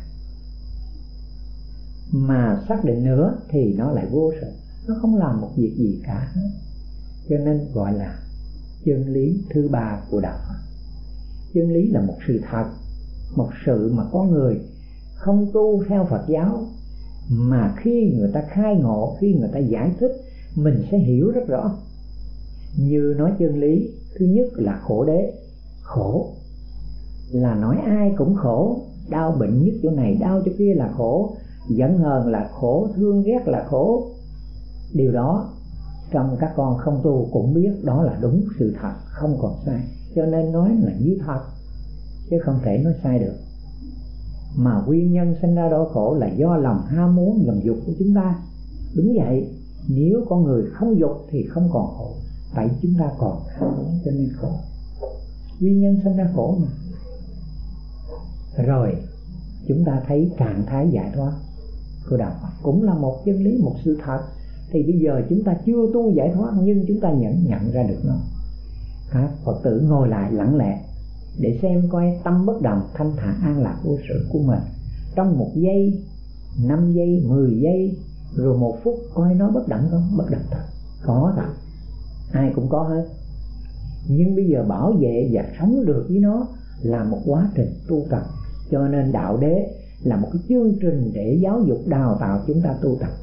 Mà xác định nữa thì nó lại vô sự, nó không làm một việc gì cả. Cho nên gọi là chân lý thứ 3 của đạo Phật. Chân lý là một sự thật, một sự mà có người không tu theo Phật giáo mà khi người ta khai ngộ, khi người ta giải thích, mình sẽ hiểu rất rõ. Như nói chân lý thứ nhất là khổ đế. Khổ là nói ai cũng khổ, đau bệnh nhất chỗ này, đau chỗ kia là khổ, giận hờn là khổ, thương ghét là khổ. Điều đó trong các con không tu cũng biết đó là đúng sự thật, không còn sai. Cho nên nói là như thật chứ không thể nói sai được. Mà nguyên nhân sinh ra đau khổ là do lòng ham muốn, lòng dục của chúng ta. Đúng vậy, nếu con người không dục thì không còn khổ, tại chúng ta còn ham muốn cho nên khổ. Nguyên nhân sinh ra khổ mà. Rồi chúng ta thấy trạng thái giải thoát của đạo Phật cũng là một chân lý, một sự thật. Thì bây giờ chúng ta chưa tu giải thoát nhưng chúng ta nhận ra được nó. Các Phật tử ngồi lại lặng lẽ để xem coi tâm bất động, thanh thản, an lạc vô sự của mình trong 1 giây, 5 giây, 10 giây, rồi 1 phút, coi nó bất động không? Bất động thật, có thật, ai cũng có hết. Nhưng bây giờ bảo vệ và sống được với nó là một quá trình tu tập. Cho nên đạo đế là một cái chương trình để giáo dục đào tạo chúng ta tu tập.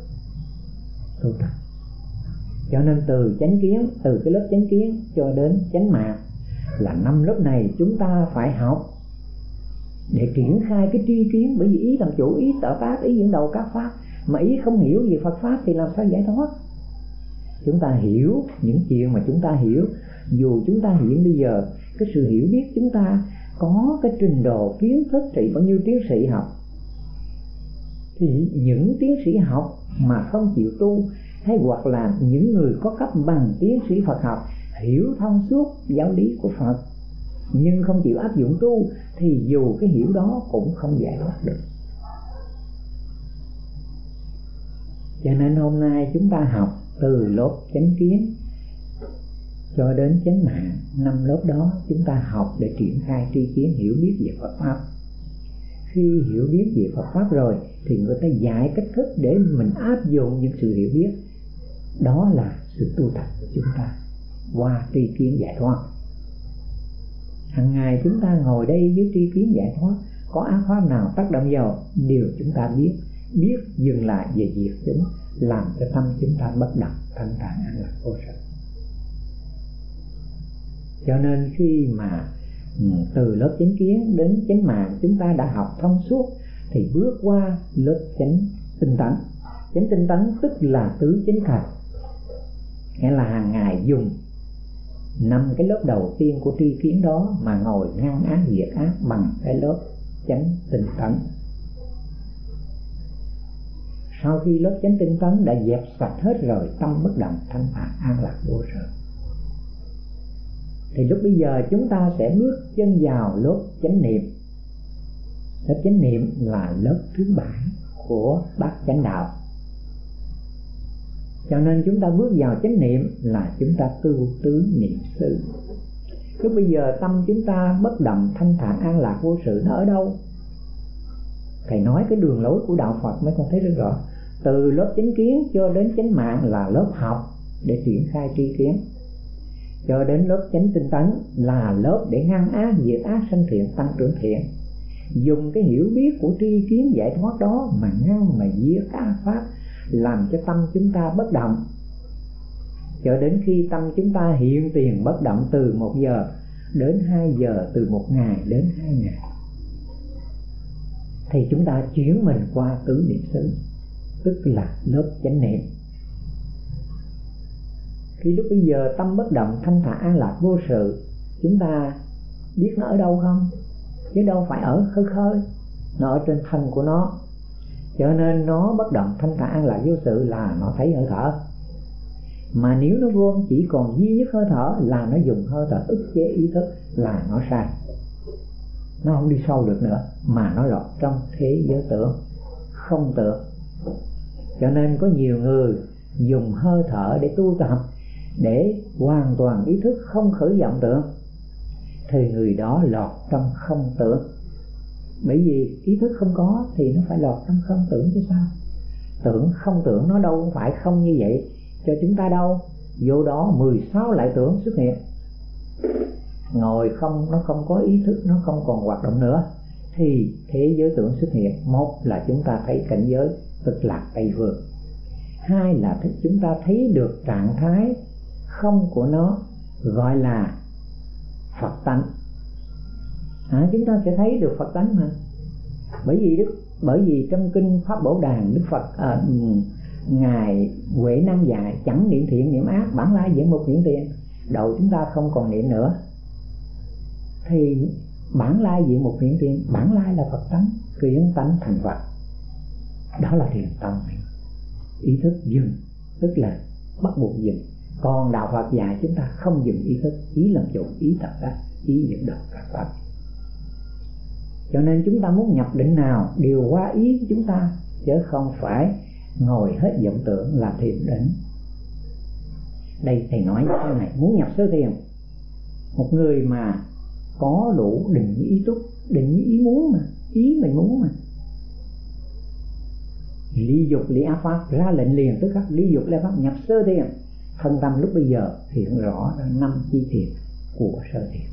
Cho nên từ chánh kiến, từ cái lớp chánh kiến cho đến chánh mạng là 5 lớp này chúng ta phải học để triển khai cái tri kiến. Bởi vì ý làm chủ, ý tạo pháp, ý dẫn đầu các pháp, mà ý không hiểu về Phật pháp thì làm sao giải thoát. Chúng ta hiểu những chuyện mà chúng ta hiểu, dù chúng ta hiện bây giờ cái sự hiểu biết chúng ta có cái trình độ kiến thức thì bao nhiêu tiến sĩ học, thì những tiến sĩ học mà không chịu tu, hay hoặc là những người có cấp bằng tiến sĩ Phật học hiểu thông suốt giáo lý của Phật nhưng không chịu áp dụng tu, thì dù cái hiểu đó cũng không giải thoát được. Cho nên hôm nay chúng ta học từ lớp chánh kiến cho đến chánh mạng, 5 lớp đó chúng ta học để triển khai tri kiến, hiểu biết về Phật pháp. Khi hiểu biết về Phật pháp rồi thì người ta dạy cách thức để mình áp dụng những sự hiểu biết. Đó là sự tu tập của chúng ta qua tri kiến giải thoát. Hàng ngày chúng ta ngồi đây với tri kiến giải thoát, có ác pháp nào tác động vào điều chúng ta biết dừng lại về diệt chúng, làm cho tâm chúng ta bất động, thanh thản, an lạc vô sự. Cho nên khi mà từ lớp chánh kiến đến chánh mạng chúng ta đã học thông suốt, thì bước qua lớp chánh tinh tấn. Chánh tinh tấn tức là tứ chánh cần, nghĩa là hàng ngày dùng 5 cái lớp đầu tiên của tri kiến đó mà ngồi ngăn ác diệt ác bằng cái lớp chánh tinh tấn. Sau khi lớp chánh tinh tấn đã dẹp sạch hết rồi, tâm bất động thanh thản an lạc vô sự, thì lúc bây giờ chúng ta sẽ bước chân vào lớp chánh niệm. Lớp chánh niệm là lớp thứ 7 của bát chánh đạo. Cho nên chúng ta bước vào chánh niệm là chúng ta tu tứ niệm xứ. Lúc bây giờ tâm chúng ta bất động thanh thản an lạc vô sự, nó ở đâu? Thầy nói cái đường lối của đạo Phật mấy con thấy rất rõ. Từ lớp chánh kiến cho đến chánh mạng là lớp học để triển khai tri kiến, cho đến lớp chánh tinh tấn là lớp để ngăn ác diệt ác sanh thiện tăng trưởng thiện. Dùng cái hiểu biết của tri kiến giải thoát đó mà ngăn mà diệt ác pháp, làm cho tâm chúng ta bất động, cho đến khi tâm chúng ta hiện tiền bất động từ 1 giờ đến 2 giờ, từ 1 ngày đến 2 ngày, thì chúng ta chuyển mình qua tứ niệm xứ, tức là lớp chánh niệm. Khi lúc bây giờ tâm bất động thanh thản an lạc vô sự, chúng ta biết nó ở đâu không? Chứ đâu phải ở khơi khơi, nó ở trên thân của nó. Cho nên nó bất động thanh thản an lạc vô sự là nó thấy hơi thở. Mà nếu nó gom chỉ còn duy nhất hơi thở là nó dùng hơi thở ức chế ý thức, là nó sai. Nó không đi sâu được nữa, mà nó lọt trong thế giới tưởng, không tưởng. Cho nên có nhiều người dùng hơi thở để tu tập, để hoàn toàn ý thức không khởi vọng tưởng, thì người đó lọt trong không tưởng. Bởi vì ý thức không có thì nó phải lọt trong không tưởng chứ sao. Tưởng không tưởng nó đâu phải không như vậy cho chúng ta đâu. Vô đó 16 lại tưởng xuất hiện. Ngồi không, nó không có ý thức, nó không còn hoạt động nữa, thì thế giới tưởng xuất hiện. Một là chúng ta thấy cảnh giới Cực Lạc Tây Phương. Hai là chúng ta thấy được trạng thái không của nó, gọi là Phật tánh. Chúng ta sẽ thấy được Phật tánh mà. Bởi vì trong kinh Pháp Bảo Đàn, Đức Phật ngài Huệ Năng dạy chẳng niệm thiện niệm ác, bản lai diễn một niệm thiện. Đầu chúng ta không còn niệm nữa thì bản lai diện một niệm thiện, bản lai là Phật tánh, kiến tánh thành Phật. Đó là thiền tâm. Ý thức dừng, tức là bắt buộc dừng. Còn đạo Phật dạy chúng ta không dừng ý thức, ý làm chủ, ý tập tác, ý dẫn động các pháp. Cho nên chúng ta muốn nhập định nào đều qua ý của chúng ta, chứ không phải ngồi hết vọng tưởng là thiền định. Đây thầy nói như thế này, muốn nhập sơ thiền, một người mà có đủ định như ý túc, định như ý muốn mà, ý mình muốn mà. Ly dục ly ác pháp, ra lệnh liền tức khắc ly dục ly ác pháp, nhập sơ thiền. Thân tâm lúc bây giờ hiện rõ ra 5 chi thiền của sơ thiền.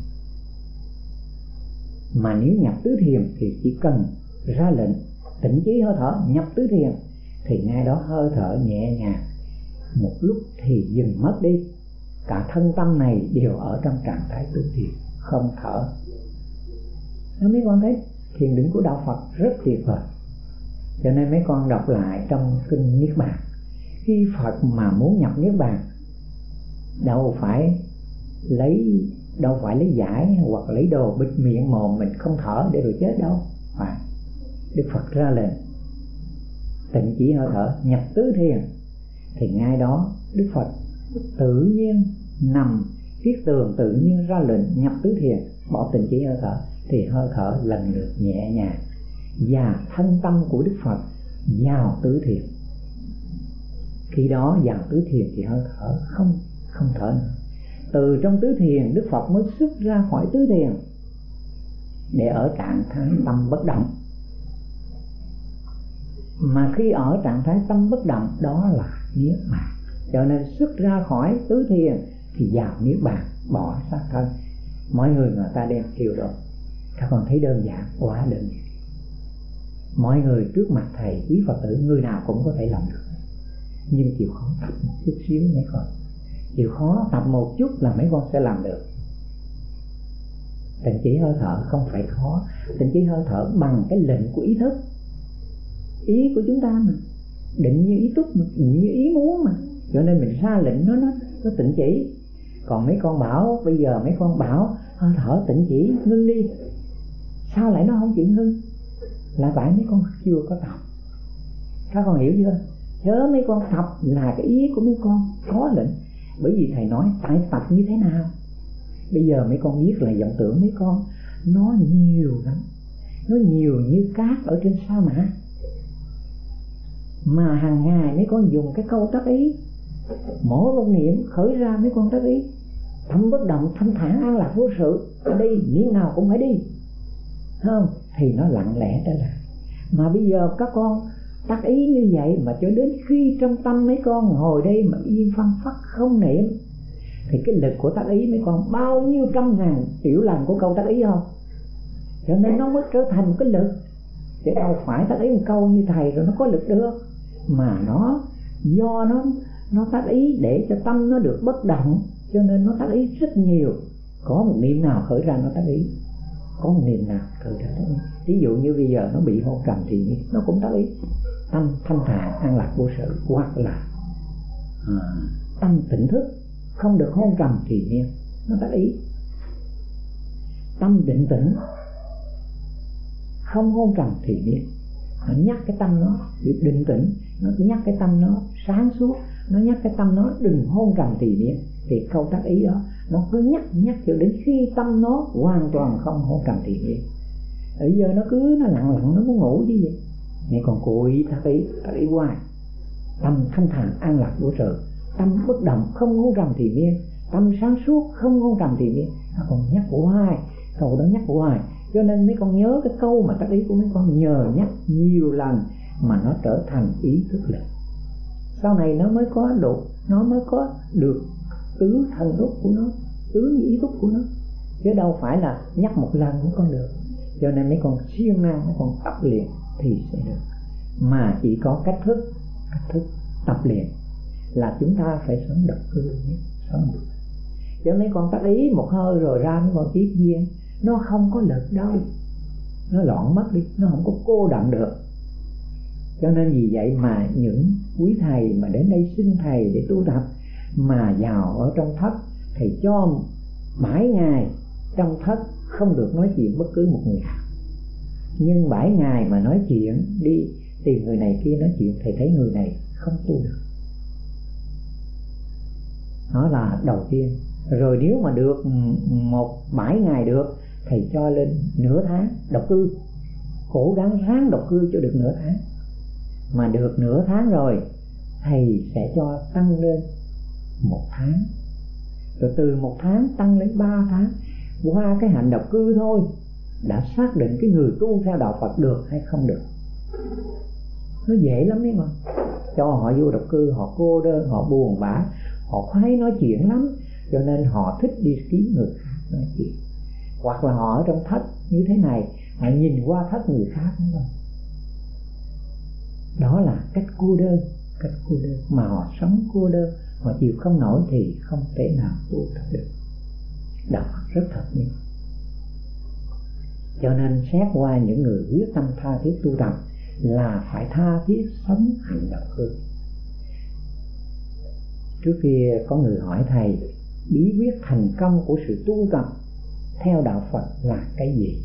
Mà nếu nhập tứ thiền thì chỉ cần ra lệnh tĩnh chí hơi thở nhập tứ thiền, thì ngay đó hơi thở nhẹ nhàng, một lúc thì dừng mất đi. Cả thân tâm này đều ở trong trạng thái tứ thiền, không thở. Đó, mấy con thấy thiền định của đạo Phật rất tuyệt vời. Cho nên mấy con đọc lại trong kinh Niết Bàn, khi Phật mà muốn nhập Niết Bàn, đâu phải lấy giải hoặc lấy đồ bịt miệng mồm mình không thở để rồi chết đâu. Phải Đức Phật ra lệnh tịnh chỉ hơi thở nhập tứ thiền, thì ngay đó Đức Phật tự nhiên nằm viết tường, tự nhiên ra lệnh nhập tứ thiền, bỏ tịnh chỉ hơi thở, thì hơi thở lần lượt nhẹ nhàng, và thân tâm của Đức Phật vào tứ thiền. Khi đó vào tứ thiền thì hơi thở không thở nữa. Từ trong tứ thiền Đức Phật mới xuất ra khỏi tứ thiền để ở trạng thái tâm bất động. Mà khi ở trạng thái tâm bất động đó là niết bàn. Cho nên xuất ra khỏi tứ thiền thì vào niết bàn, bỏ xác thân. Mọi người ta đem hiểu rồi. Các con thấy đơn giản, quá đơn giản. Mọi người trước mặt thầy, quý Phật tử, người nào cũng có thể làm được. Nhưng chịu khó tập một chút xíu mấy con. Chịu khó tập một chút là mấy con sẽ làm được. Tịnh chỉ hơi thở không phải khó. Tịnh chỉ hơi thở bằng cái lệnh của ý thức, ý của chúng ta mà, định như ý túc mà, định như ý muốn mà, cho nên mình ra lệnh nó tịnh chỉ. Còn mấy con bảo bây giờ mấy con bảo hơi thở tịnh chỉ ngưng đi, sao lại nó không chịu ngưng? Là tại mấy con chưa có tập. Các con hiểu chưa? Chớ mấy con tập là cái ý của mấy con có lệnh. Bởi vì thầy nói tại tập như thế nào. Bây giờ mấy con biết là vọng tưởng mấy con nó nhiều lắm, nó nhiều như cát ở trên sa mạc. Mà hàng ngày mấy con dùng cái câu tác ý, mỗi một niệm khởi ra mấy con tác ý, tâm bất động thanh thản an lạc vô sự, đi niệm nào cũng phải đi, không thì nó lặng lẽ trở lại. Mà bây giờ các con tác ý như vậy mà cho đến khi trong tâm mấy con ngồi đây mà yên phăng phắc không niệm, thì cái lực của tác ý mấy con bao nhiêu trăm ngàn triệu lần của câu tác ý không? Cho nên nó mới trở thành một cái lực. Chứ đâu phải tác ý một câu như thầy rồi nó có lực được. Mà nó do nó tác ý để cho tâm nó được bất động, cho nên nó tác ý rất nhiều. Có một niệm nào khởi ra nó tác ý, có một niệm nào khởi ra tác ý. Ví dụ như bây giờ nó bị hôn trầm thì nó cũng tác ý, tâm thanh thản an lạc vô sự, hoặc là tâm tỉnh thức không được hôn trầm thì miên, nó tác ý. Tâm định tĩnh không hôn trầm thì miên, nó nhắc cái tâm nó được định tĩnh, nó nhắc cái tâm nó sáng suốt, nó nhắc cái tâm nó đừng hôn trầm thì miên. Thì câu tác ý đó nó cứ nhắc cho đến khi tâm nó hoàn toàn không hôn trầm thì miên. Bây giờ nó cứ nó lặng nó muốn ngủ chứ gì, mẹ còn cố ý tác ý hoài. Tâm thanh thản an lạc vô sự, tâm bất động không hôn trầm thì miên, tâm sáng suốt không hôn trầm thì miên. Nó còn nhắc hoài, câu đó nhắc hoài. Cho nên mấy con nhớ cái câu mà tác ý của mấy con, nhờ nhắc nhiều lần mà nó trở thành ý thức lực. Sau này nó mới có được tứ thần thức của nó, tứ ý thức của nó, chứ đâu phải là nhắc một lần cũng con được. Cho nên mấy con siêng năng, mấy con tập luyện thì sẽ được. Mà chỉ có cách thức tập luyện là chúng ta phải sống độc cư nhất, sống được. Chứ mấy con tác ý một hơi rồi ra mấy con tiếp viên, nó không có lực đâu, nó loạn mất đi, nó không có cô đọng được. Cho nên vì vậy mà những quý thầy mà đến đây xin thầy để tu tập mà vào ở trong thất, thầy cho 7 ngày trong thất không được nói chuyện bất cứ một người nào. Nhưng 7 ngày mà nói chuyện, đi tìm người này kia nói chuyện, thầy thấy người này không tu được. Đó là đầu tiên. Rồi nếu mà được 7 ngày được, thầy cho lên nửa tháng độc cư, cố gắng ráng độc cư cho được nửa tháng. Mà được nửa tháng rồi, thầy sẽ cho tăng lên 1 tháng, rồi từ 1 tháng tăng lên 3 tháng. Qua cái hạnh độc cư thôi đã xác định cái người tu theo đạo Phật được hay không được. Nó dễ lắm đấy mà. Cho họ vô độc cư, họ cô đơn, họ buồn bã, họ khoái nói chuyện lắm, cho nên họ thích đi kiếm người khác nói chuyện. Hoặc là họ ở trong thất như thế này, họ nhìn qua thất người khác đúng không? Đó là cách cô đơn. Mà họ sống cô đơn, họ chịu không nổi thì không thể nào tu tập được. Đạo Phật rất thật nhiều. Cho nên xét qua những người quyết tâm tha thiết tu tập là phải tha thiết sống hành động cư. Trước kia có người hỏi thầy bí quyết thành công của sự tu tập theo đạo Phật là cái gì?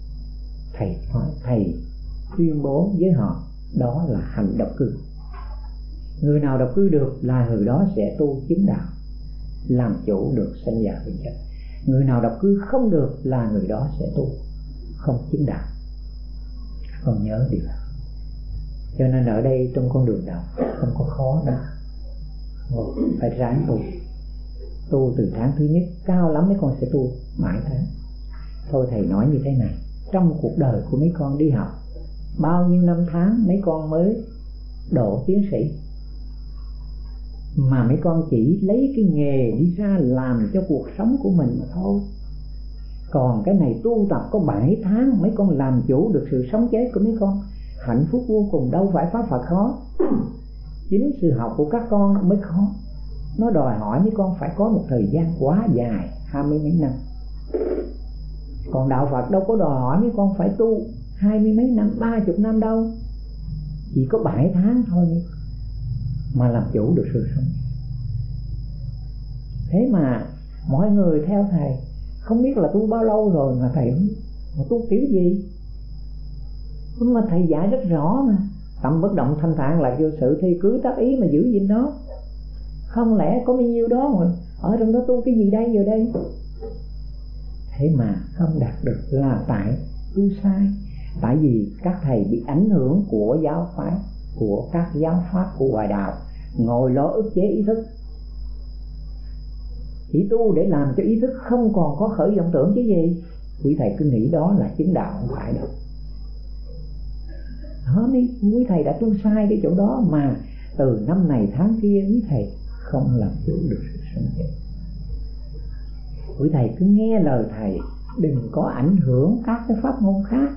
Thầy tuyên bố với họ đó là hành độc cư. Người nào độc cư được là người đó sẽ tu chứng đạo, làm chủ được sanh già bệnh chết. Người nào độc cư không được là người đó sẽ tu không chứng đạo. Còn nhớ điều đó. Cho nên ở đây trong con đường đạo không có khó đâu, phải ráng tu từ tháng thứ nhất, cao lắm mấy con sẽ tu 7 tháng. Thôi thầy nói như thế này, trong cuộc đời của mấy con đi học bao nhiêu năm tháng mấy con mới độ tiến sĩ, mà mấy con chỉ lấy cái nghề đi ra làm cho cuộc sống của mình mà thôi. Còn cái này tu tập có 7 tháng mấy con làm chủ được sự sống chết của mấy con, hạnh phúc vô cùng. Đâu phải pháp Phật khó, chính sự học của các con mới khó. Nó đòi hỏi mấy con phải có một thời gian quá dài, 20 mấy năm. Còn đạo Phật đâu có đòi hỏi mấy con phải tu 20 mấy năm, 30 năm đâu, chỉ có 7 tháng thôi mà làm chủ được sự sống. Thế mà mọi người theo thầy không biết là tu bao lâu rồi mà thầy mà tu kiểu gì, nhưng mà thầy dạy rất rõ mà. Tâm bất động thanh thản là vô sự thi, cứ tác ý mà giữ gìn nó. Không lẽ có bao nhiêu đó mà ở trong đó tu cái gì đây giờ đây? Thế mà không đạt được là tại tu sai. Tại vì các thầy bị ảnh hưởng của giáo phái, của các giáo pháp của ngoại đạo, ngồi lo ức chế ý thức, chỉ tu để làm cho ý thức không còn có khởi vọng tưởng chứ gì. Quý thầy cứ nghĩ đó là chứng đạo, không phải đâu. Đó, quý thầy đã tu sai cái chỗ đó mà từ năm này tháng kia quý thầy không làm chủ được sự sống chết. Quý thầy cứ nghe lời thầy, đừng có ảnh hưởng các cái pháp môn khác.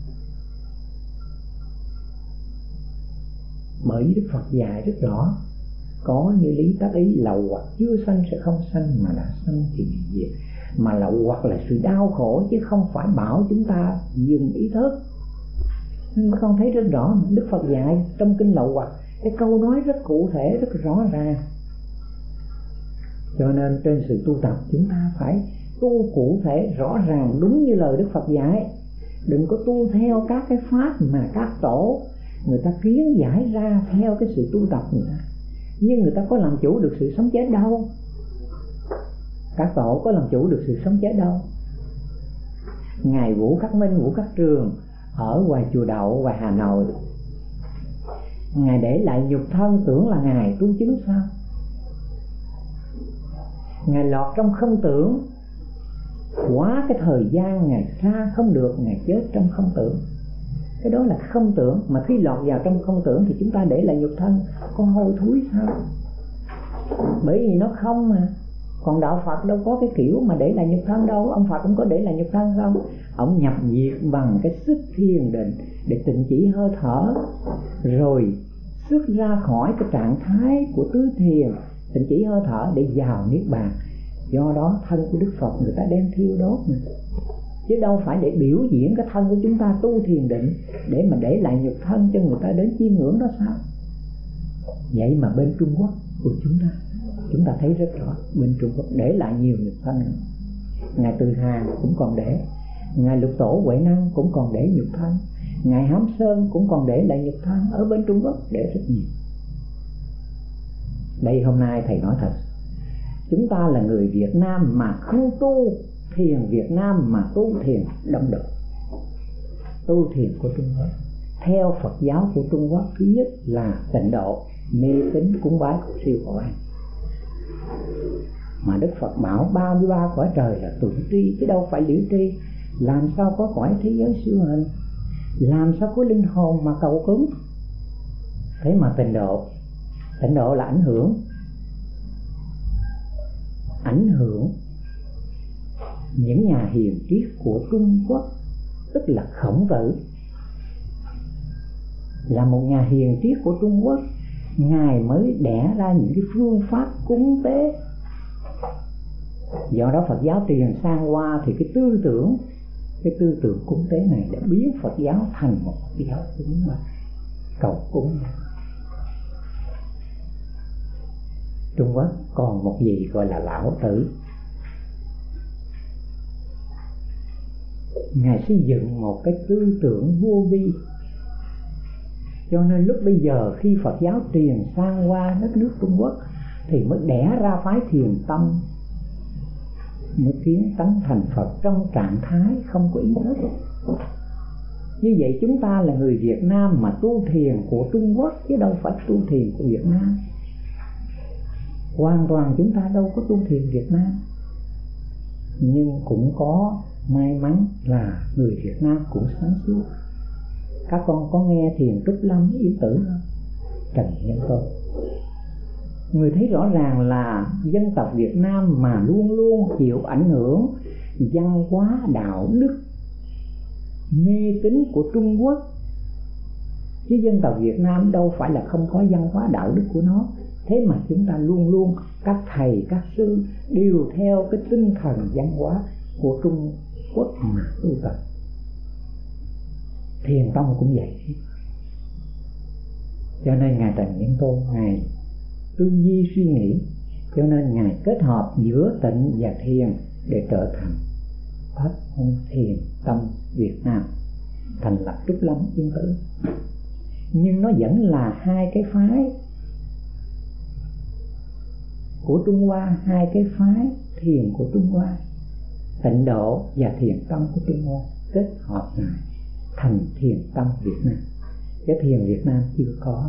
Bởi vì Đức Phật dạy rất rõ, có như lý tác ý, lậu hoặc chưa sanh sẽ không sanh, mà đã sanh thì bị diệt. Mà lậu hoặc là sự đau khổ, chứ không phải bảo chúng ta dừng ý thức. Nhưng mà con thấy rất rõ, Đức Phật dạy trong kinh Lậu Hoặc, cái câu nói rất cụ thể, rất rõ ràng. Cho nên trên sự tu tập chúng ta phải tu cụ thể, rõ ràng, đúng như lời Đức Phật dạy. Đừng có tu theo các cái pháp mà các tổ người ta kiến giải ra theo cái sự tu tập người ta, nhưng người ta có làm chủ được sự sống chết đâu. Các tổ có làm chủ được sự sống chết đâu. Ngài Vũ Khắc Minh, Vũ Khắc Trường ở ngoài chùa Đậu, ngoài Hà Nội, Ngài để lại nhục thân tưởng là Ngài tu chứng sao? Ngài lọt trong không tưởng, quá cái thời gian Ngài xa không được, Ngài chết trong không tưởng. Cái đó là không tưởng, mà khi lọt vào trong không tưởng thì chúng ta để lại nhục thân, con hôi thối sao? Bởi vì nó không mà. Còn đạo Phật đâu có cái kiểu mà để lại nhục thân đâu. Ông Phật cũng có để lại nhục thân không? Ông nhập diệt bằng cái sức thiền định để tịnh chỉ hơi thở, rồi xuất ra khỏi cái trạng thái của tứ thiền, tịnh chỉ hơi thở để vào niết bàn. Do đó thân của Đức Phật người ta đem thiêu đốt mà, chứ đâu phải để biểu diễn cái thân của chúng ta tu thiền định để mà để lại nhục thân cho người ta đến chiêm ngưỡng đó sao? Vậy mà bên Trung Quốc của chúng ta thấy rất rõ, bên Trung Quốc để lại nhiều nhục thân. Ngài Từ Hàng cũng còn để, Ngài Lục Tổ Huệ Năng cũng còn để nhục thân, Ngài Hám Sơn cũng còn để lại nhục thân. Ở bên Trung Quốc để rất nhiều. Đây hôm nay thầy nói thật, chúng ta là người Việt Nam mà không tu thiền Việt Nam mà tu thiền Đông Độ, tu thiền của Trung Quốc theo Phật giáo của Trung Quốc. Thứ nhất là tịnh độ, mê tín cúng bái cầu siêu khổ an. Mà Đức Phật bảo 33 cõi trời là tuệ tri chứ đâu phải liễu tri. Làm sao có cõi thế giới siêu hình, làm sao có linh hồn mà cầu cúng. Thế mà tịnh độ là ảnh hưởng những nhà hiền triết của Trung Quốc, tức là Khổng Tử là một nhà hiền triết của Trung Quốc. Ngài mới đẻ ra những cái phương pháp cúng tế. Do đó Phật giáo truyền sang qua thì cái tư tưởng cúng tế này đã biến Phật giáo thành một Phật giáo cúng mà cầu cúng. Trung Quốc còn một gì gọi là Lão Tử. Ngài xây dựng một cái tư tưởng vô vi. Cho nên lúc bây giờ khi Phật giáo truyền sang qua đất nước Trung Quốc thì mới đẻ ra phái Thiền Tông, mới kiến tánh thành Phật trong trạng thái không có ý thức. Như vậy chúng ta là người Việt Nam mà tu thiền của Trung Quốc chứ đâu phải tu thiền của Việt Nam. Hoàn toàn chúng ta đâu có tu thiền Việt Nam. Nhưng cũng có may mắn là người Việt Nam cũng sáng suốt. Các con có nghe thiền Trúc Lâm Yên Tử không? Trần Nhân Tông. Người thấy rõ ràng là dân tộc Việt Nam mà luôn luôn chịu ảnh hưởng văn hóa, đạo đức, mê tín của Trung Quốc. Chứ dân tộc Việt Nam đâu phải là không có văn hóa đạo đức của nó. Thế mà chúng ta luôn luôn, các thầy, các sư đều theo cái tinh thần văn hóa của quốc mà tu tập. Thiền tông cũng vậy. Cho nên Ngài Trần Nhân Tôn, Ngài tư duy suy nghĩ, cho nên Ngài kết hợp giữa tịnh và thiền để trở thành Pháp Môn Thiền Tông Việt Nam, thành lập Trúc Lâm Yên Tử. Nhưng nó vẫn là hai cái phái của Trung Hoa, hai cái phái thiền của Trung Hoa, Tịnh Độ và Thiền Tông của Trung Hoa kết hợp lại thành Thiền Tông Việt Nam. Cái thiền Việt Nam chưa có.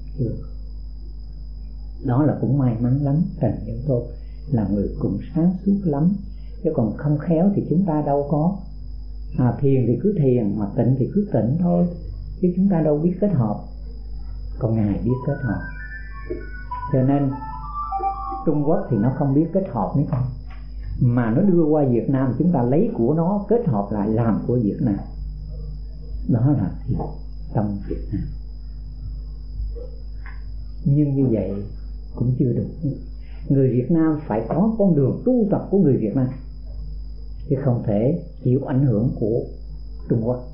Đó là cũng may mắn lắm. Trần Nhân Tôn là người cũng sáng suốt lắm, chứ còn không khéo thì chúng ta đâu có. Thiền thì cứ thiền, mà tịnh thì cứ tịnh thôi, chứ chúng ta đâu biết kết hợp. Còn Ngài biết kết hợp. Cho nên Trung Quốc thì nó không biết kết hợp nữa không, mà nó đưa qua Việt Nam, chúng ta lấy của nó kết hợp lại làm của Việt Nam. Đó là Thiền Tông Việt Nam. Nhưng như vậy cũng chưa đủ. Người Việt Nam phải có con đường tu tập của người Việt Nam, chứ không thể chịu ảnh hưởng của Trung Quốc.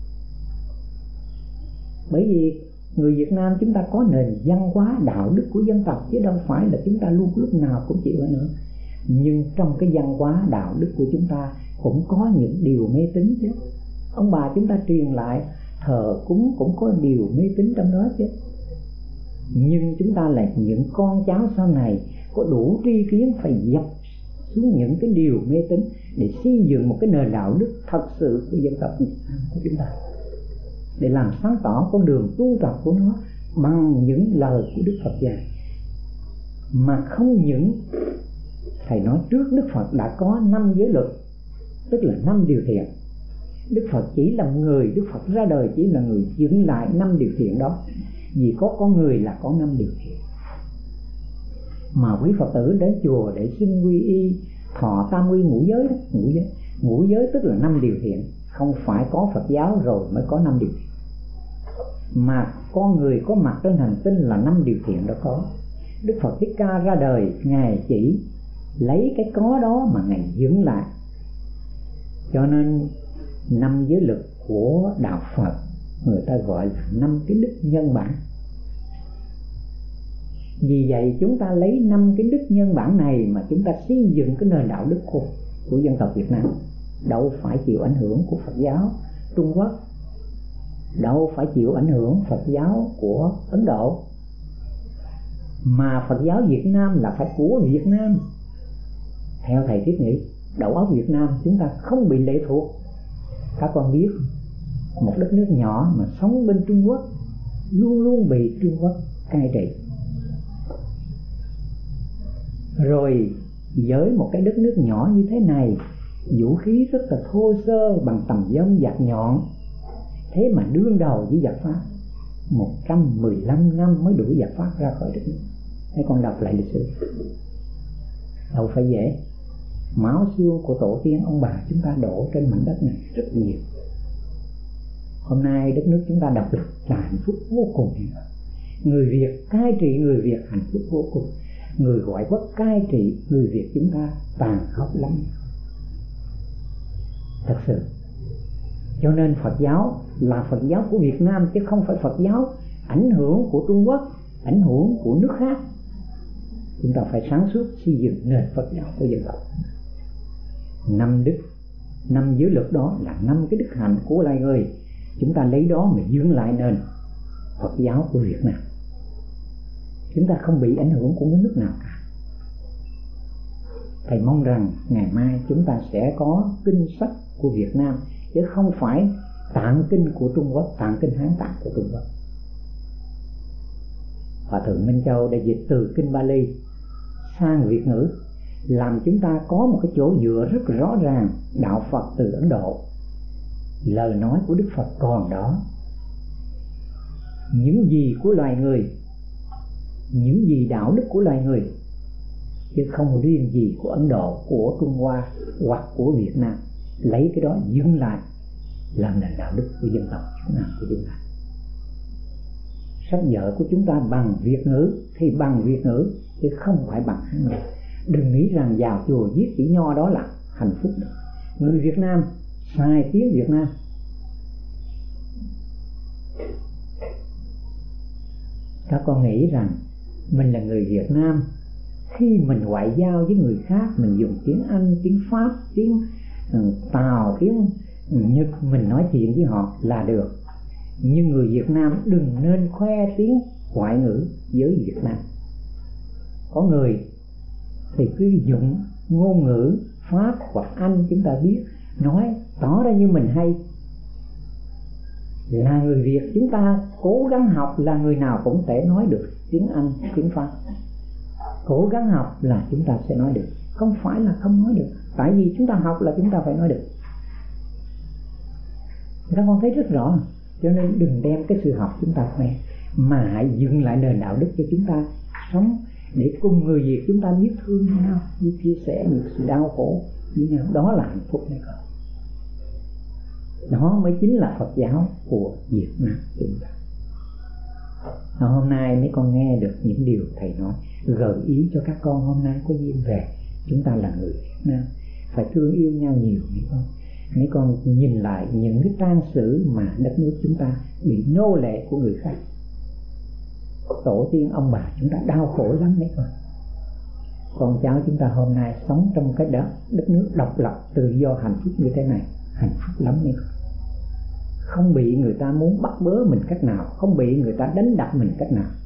Bởi vì người Việt Nam chúng ta có nền văn hóa đạo đức của dân tộc, chứ đâu phải là chúng ta lúc nào cũng chịu ảnh hưởng. Nhưng trong cái văn hóa đạo đức của chúng ta cũng có những điều mê tín chứ. Ông bà chúng ta truyền lại thờ cúng cũng có điều mê tín trong đó chứ. Nhưng chúng ta là những con cháu sau này có đủ tri kiến phải dập xuống những cái điều mê tín để xây dựng một cái nền đạo đức thật sự của dân tộc của chúng ta, để làm sáng tỏ con đường tu tập của nó bằng những lời của Đức Phật dạy. Mà không những thầy nói trước, Đức Phật đã có 5 giới luật, tức là 5 điều thiện. Đức Phật chỉ là người, Đức Phật ra đời chỉ là người dựng lại 5 điều thiện đó. Vì có con người là có 5 điều thiện. Mà quý Phật tử đến chùa để xin quy y, thọ tam quy ngũ giới đó, ngũ giới tức là 5 điều thiện. Không phải có Phật giáo rồi mới có 5 điều thiện, mà con người có mặt trên hành tinh là 5 điều thiện đó có. Đức Phật Thích Ca ra đời, Ngài chỉ lấy cái có đó mà Ngài dựng lại. Cho nên 5 giới luật của đạo Phật người ta gọi là 5 cái đức nhân bản. Vì vậy chúng ta lấy 5 cái đức nhân bản này mà chúng ta xây dựng cái nền đạo đức của dân tộc Việt Nam. Đâu phải chịu ảnh hưởng của Phật giáo Trung Quốc, đâu phải chịu ảnh hưởng Phật giáo của Ấn Độ, mà Phật giáo Việt Nam là phải của Việt Nam. Theo thầy thiết nghĩ, đầu óc Việt Nam chúng ta không bị lệ thuộc. Các con biết, một đất nước nhỏ mà sống bên Trung Quốc luôn luôn bị Trung Quốc cai trị. Rồi với một cái đất nước nhỏ như thế này, vũ khí rất là thô sơ bằng tầm dông dạt nhọn, thế mà đương đầu với giặc Pháp 115 năm mới đuổi giặc Pháp ra khỏi đất nước. Hãy con đọc lại lịch sử, đâu phải dễ. Máu xương của tổ tiên ông bà chúng ta đổ trên mảnh đất này rất nhiều. Hôm nay đất nước chúng ta độc lập là hạnh phúc vô cùng. Người Việt cai trị người Việt hạnh phúc vô cùng. Người ngoại quốc cai trị người Việt chúng ta tàn khốc lắm, thật sự. Cho nên Phật giáo là Phật giáo của Việt Nam, chứ không phải Phật giáo ảnh hưởng của Trung Quốc, ảnh hưởng của nước khác. Chúng ta phải sáng suốt xây dựng nền Phật giáo của dân tộc. 5 đức, 5 giới luật đó là 5 cái đức hạnh của loài người. Chúng ta lấy đó mà dựng lại nền Phật giáo của Việt Nam. Chúng ta không bị ảnh hưởng của nước nào cả. Thầy mong rằng ngày mai chúng ta sẽ có kinh sách của Việt Nam, chứ không phải tạng kinh của Trung Quốc, tạng kinh Hán Tạng của Trung Quốc. Hòa thượng Minh Châu đã dịch từ kinh Bali sang Việt ngữ, làm chúng ta có một cái chỗ dựa rất rõ ràng. Đạo Phật từ Ấn Độ, lời nói của Đức Phật còn đó. Những gì của loài người, những gì đạo đức của loài người, chứ không riêng gì của Ấn Độ, của Trung Hoa hoặc của Việt Nam. Lấy cái đó dừng lại làm nền đạo đức của dân tộc của chúng ta. Sách vở của chúng ta bằng Việt ngữ thì bằng Việt ngữ, chứ không phải bằng Hán ngữ. Đừng nghĩ rằng vào chùa viết chữ nho đó là hạnh phúc. Người Việt Nam xài tiếng Việt Nam. Các con nghĩ rằng mình là người Việt Nam, khi mình ngoại giao với người khác mình dùng tiếng Anh, tiếng Pháp, tiếng Tàu, tiếng Nhật mình nói chuyện với họ là được. Nhưng người Việt Nam đừng nên khoe tiếng ngoại ngữ với Việt Nam. Có người thì cứ dùng ngôn ngữ Pháp hoặc Anh chúng ta biết, nói tỏ ra như mình hay. Là người Việt chúng ta cố gắng học là người nào cũng thể nói được tiếng Anh, tiếng Pháp. Cố gắng học là chúng ta sẽ nói được, không phải là không nói được. Tại vì chúng ta học là chúng ta phải nói được. Các con thấy rất rõ. Cho nên đừng đem cái sự học chúng ta khoe, mà hãy dựng lại nền đạo đức cho chúng ta sống, để cùng người Việt chúng ta biết thương nhau, biết chia sẻ những sự đau khổ với nhau. Đó là hạnh phúc này con. Đó mới chính là Phật giáo của Việt Nam chúng ta. Hôm nay mấy con nghe được những điều thầy nói, gợi ý cho các con hôm nay có duyên về. Chúng ta là người Việt Nam, phải thương yêu nhau nhiều mấy con. Mấy con nhìn lại những cái trang sử mà đất nước chúng ta bị nô lệ của người khác. Tổ tiên ông bà chúng ta đau khổ lắm mấy con. Con cháu chúng ta hôm nay sống trong cái đất nước độc lập, tự do, hạnh phúc như thế này, hạnh phúc lắm mấy con. Không bị người ta muốn bắt bớ mình cách nào, không bị người ta đánh đập mình cách nào.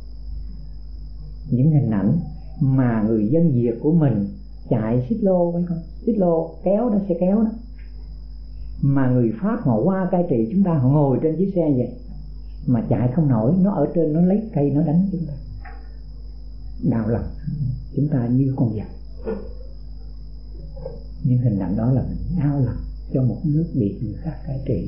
Những hình ảnh mà người dân Việt của mình chạy xích lô mấy con, xích lô kéo đó, xe kéo đó, mà người Pháp họ qua cai trị chúng ta, họ ngồi trên chiếc xe vậy mà chạy không nổi, nó ở trên nó lấy cây nó đánh chúng ta. Đau lòng chúng ta như con vật. Nhưng hình ảnh đó là mình đau lòng cho một nước bị người khác cai trị.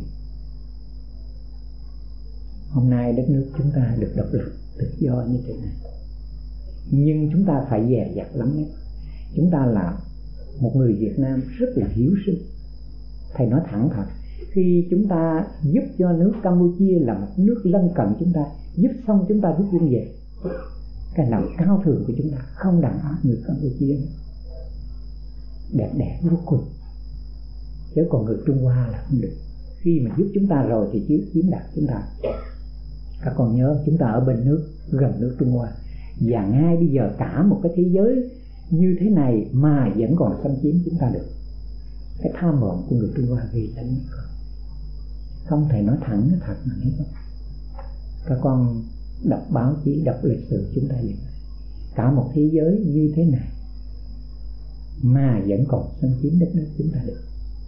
Hôm nay đất nước chúng ta được độc lập, tự do như thế này, nhưng chúng ta phải dè dặt lắm nhé. Chúng ta là một người Việt Nam rất là hiếu sinh. Thầy nói thẳng thật, khi chúng ta giúp cho nước Campuchia là một nước lân cận chúng ta, giúp xong chúng ta rút quân về, cái lòng cao thượng của chúng ta không đàn áp người Campuchia nữa. Đẹp đẽ vô cùng. Chứ còn người Trung Hoa là không được. Khi mà giúp chúng ta rồi thì chứ chiếm đoạt chúng ta. Các con nhớ chúng ta ở bên nước, gần nước Trung Hoa, và ngay bây giờ cả một cái thế giới như thế này mà vẫn còn xâm chiếm chúng ta được. Cái tham vọng của người Trung Hoa vì đánh mấy con. Không thể nói thẳng nó thật mà mấy con. Các con đọc báo chí, đọc lịch sử chúng ta vậy. Cả một thế giới như thế này mà vẫn còn xâm chiếm đất nước chúng ta được.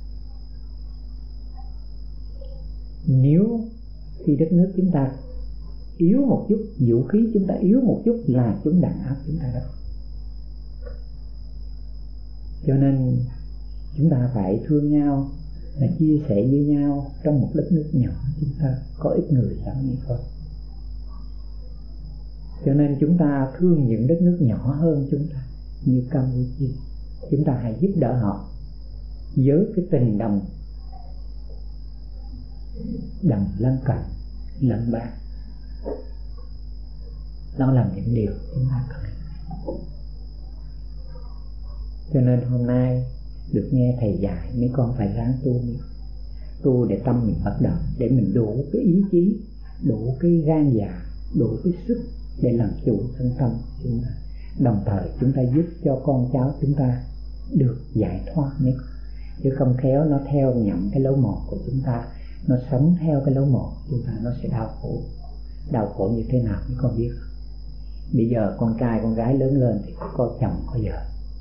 Nếu khi đất nước chúng ta yếu một chút, vũ khí chúng ta yếu một chút là chúng đàn áp chúng ta đó. Cho nên chúng ta phải thương nhau, là chia sẻ với nhau trong một đất nước nhỏ. Chúng ta có ít người lắm như thôi. Cho nên chúng ta thương những đất nước nhỏ hơn chúng ta, như Campuchia. Chúng ta hãy giúp đỡ họ với cái tình đồng lân cận, lân bạc. Đó là những điều chúng ta cần. Cho nên hôm nay được nghe thầy dạy, mấy con phải ráng tu để tâm mình bắt đầu, để mình đủ cái ý chí, đủ cái gan dạ, đủ cái sức để làm chủ thân tâm của chúng ta. Đồng thời chúng ta giúp cho con cháu chúng ta được giải thoát mấy con. Chứ không khéo nó theo nhậm cái lối mòn của chúng ta, nó sống theo cái lối mòn của chúng ta, nó sẽ đau khổ. Đau khổ như thế nào mấy con biết không? Bây giờ con trai con gái lớn lên thì có chồng có vợ,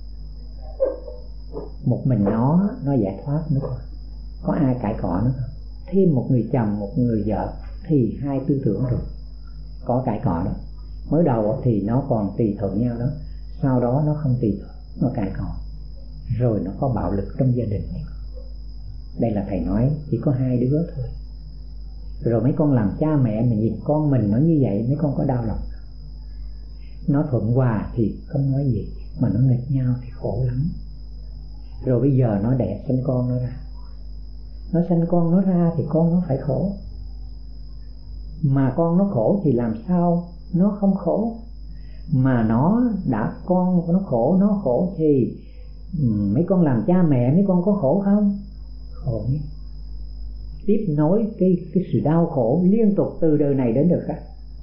một mình nó giải thoát nữa thôi, có ai cãi cọ nữa không? Thêm một người chồng một người vợ thì hai tư tưởng rồi, có cãi cọ đó. Mới đầu thì nó còn tùy thuận nhau đó, sau đó nó không tùy thuận, nó cãi cọ, rồi nó có bạo lực trong gia đình này. Đây là thầy nói chỉ có hai đứa thôi. Rồi mấy con làm cha mẹ mà nhìn con mình nó như vậy, mấy con có đau lòng? Nó thuận hòa thì không nói gì, mà nó nghịch nhau thì khổ lắm. Rồi bây giờ nó đẻ sinh con nó ra, nó sinh con nó ra thì con nó phải khổ. Mà con nó khổ thì làm sao nó không khổ? Mà nó đã con nó khổ thì mấy con làm cha mẹ mấy con có khổ không? khổ nhất, tiếp nối cái sự đau khổ liên tục từ đời này đến đời khác.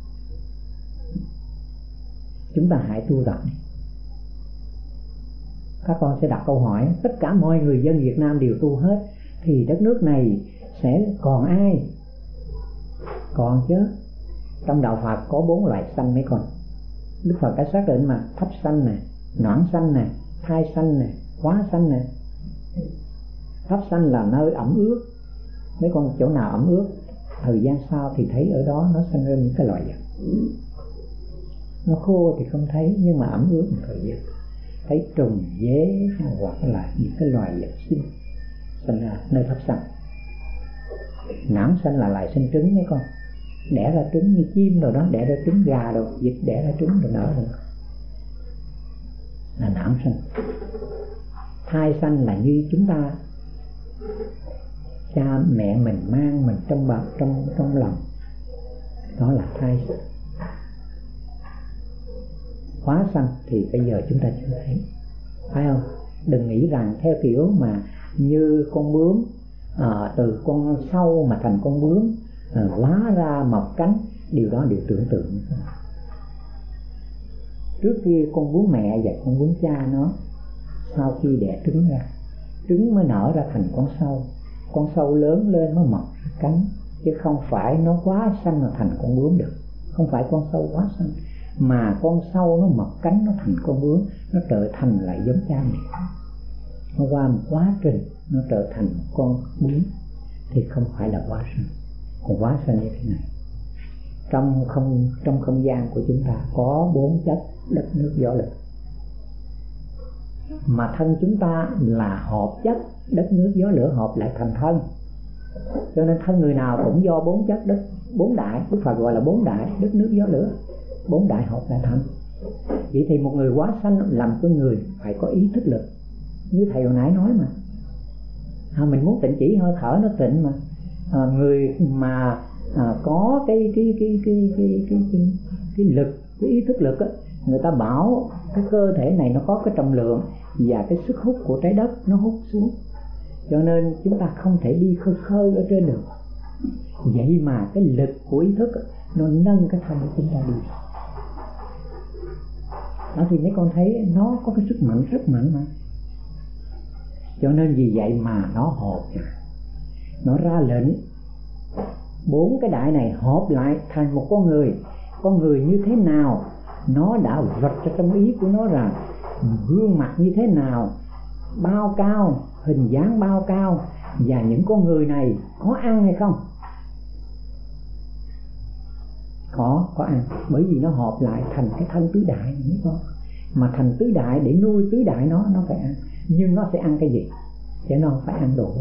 Chúng ta hãy tu tập. Các con sẽ đặt câu hỏi, tất cả mọi người dân Việt Nam đều tu hết thì đất nước này sẽ còn ai? Còn chứ. Trong đạo Phật có 4 loại sanh mấy con. Đức Phật đã xác định mà, thấp sanh nè, noãn sanh nè, thai sanh nè, hóa sanh nè. Thấp sanh là nơi ẩm ướt, mấy con chỗ nào ẩm ướt, thời gian sau thì thấy ở đó nó sinh ra những cái loài vật. Nó khô thì không thấy, nhưng mà ẩm ướt một thời gian thấy trùng dế hoặc là những cái loài vật sinh ra nơi thấp sanh. Noãn sanh là loài sinh trứng mấy con, đẻ ra trứng như chim rồi đó, đẻ ra trứng gà rồi, vịt đẻ ra trứng rồi nở rồi, là noãn sanh. Thai sanh là như chúng ta, cha mẹ mình mang mình trong lòng, đó là thai sanh. Hóa sanh thì bây giờ chúng ta chưa thấy, phải không? Đừng nghĩ rằng theo kiểu mà như con bướm, từ con sâu mà thành con bướm, hóa ra mọc cánh, điều đó đều tưởng tượng. Trước kia con bướm mẹ và con bướm cha nó, sau khi đẻ trứng ra, trứng mới nở ra thành con sâu lớn lên mới mọc ra cánh, chứ không phải nó hóa sanh mà thành con bướm được. Không phải con sâu hóa sanh, mà con sâu nó mọc cánh, nó thành con bướm, nó trở thành lại giống cha mẹ. Nó qua một quá trình nó trở thành một con bướm thì không phải là hóa sanh. Còn hóa sanh như thế này, trong không gian của chúng ta có 4 chất đất nước gió lửa, mà thân chúng ta là hợp chất đất nước gió lửa hợp lại thành thân, cho nên thân người nào cũng do 4 chất đất, 4 đại, Đức Phật gọi là 4 đại đất nước gió lửa, 4 đại hợp lại thành. Vậy thì một người hóa sanh làm con người phải có ý thức lực, như thầy hồi nãy nói mà. Mình muốn tịnh chỉ hơi thở nó tịnh mà. Người mà có cái lực, cái ý thức lực á, người ta bảo cái cơ thể này nó có cái trọng lượng và cái sức hút của trái đất nó hút xuống, cho nên chúng ta không thể đi khơi khơi ở trên được. Vậy mà cái lực của ý thức nó nâng cái thân của chúng ta đi. Đó thì mấy con thấy nó có cái sức mạnh rất mạnh mà. Cho nên vì vậy mà nó hợp, nó ra lệnh 4 cái đại này hợp lại thành một con người. Con người như thế nào nó đã vạch ra trong ý của nó rằng gương mặt như thế nào, bao cao, hình dáng bao cao, và những con người này có ăn hay không? Có ăn, bởi vì nó hợp lại thành cái thân tứ đại này con. Mà thành tứ đại để nuôi tứ đại nó phải ăn. Nhưng nó sẽ ăn cái gì? Chứ nó không phải ăn đồ,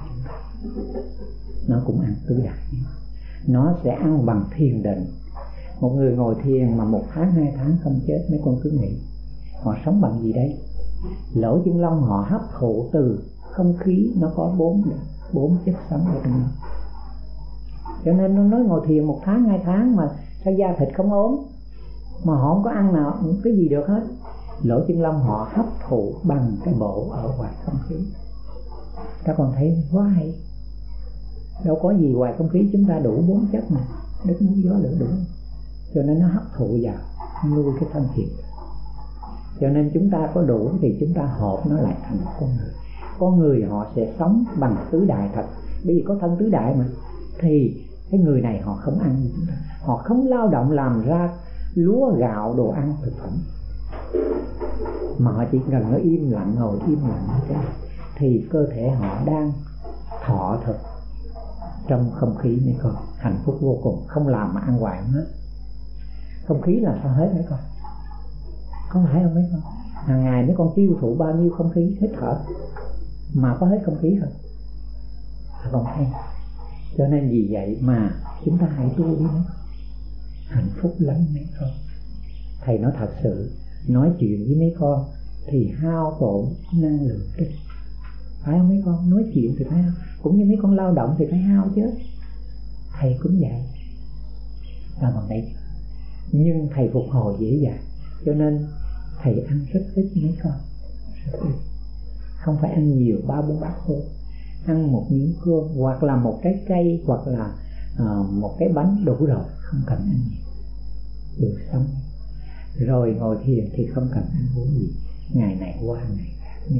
nó cũng ăn tứ đại. Nó sẽ ăn bằng thiền định. Một người ngồi thiền mà 1 tháng 2 tháng không chết, mấy con cứ nghĩ họ sống bằng gì đây? Lỗ chân lông họ hấp thụ từ không khí, nó có 4 chất sống ở trong nó. Cho nên nó nói ngồi thiền 1 tháng 2 tháng mà sao da thịt không ốm, mà họ không có ăn nào cái gì được hết. Lỗ chân lông họ hấp thụ bằng cái bộ ở ngoài không khí. Các con thấy quá hay. Đâu có gì ngoài không khí, chúng ta đủ 4 chất mà, đất nước gió lửa đủ, cho nên nó hấp thụ vào nuôi cái thân thiện. Cho nên chúng ta có đủ thì chúng ta hợp nó lại thành một con người. Con người họ sẽ sống bằng tứ đại thật. Bởi vì có thân tứ đại mà, thì cái người này họ không ăn như chúng ta, họ không lao động làm ra lúa gạo đồ ăn thực phẩm, mà họ chỉ cần nó im lặng, ngồi im lặng như thế, thì cơ thể họ đang thọ thực trong không khí mấy con, hạnh phúc vô cùng, không làm mà ăn hoài hết. Không khí là sao hết mấy con, có phải không mấy con? Hàng ngày mấy con tiêu thụ bao nhiêu không khí, hít thở mà có hết không khí không? Không hay. Cho nên vì vậy mà chúng ta hãy tu đi mấy con, hạnh phúc lắm mấy con. Thầy nói thật sự, nói chuyện với mấy con thì hao tổn năng lượng tích, phải không mấy con? Nói chuyện thì phải, cũng như mấy con lao động thì phải hao chứ. Thầy cũng vậy, là bằng đây. Nhưng thầy phục hồi dễ dàng, cho nên thầy ăn rất ít mấy con, rất ít. Không phải ăn nhiều 3-4 bát thôi. ăn một miếng cơm hoặc là một trái cây hoặc là một cái bánh đủ rồi, không cần ăn nhiều, đủ sống. Rồi ngồi thiền thì không cần ăn uống gì, ngày này qua ngày khác nè.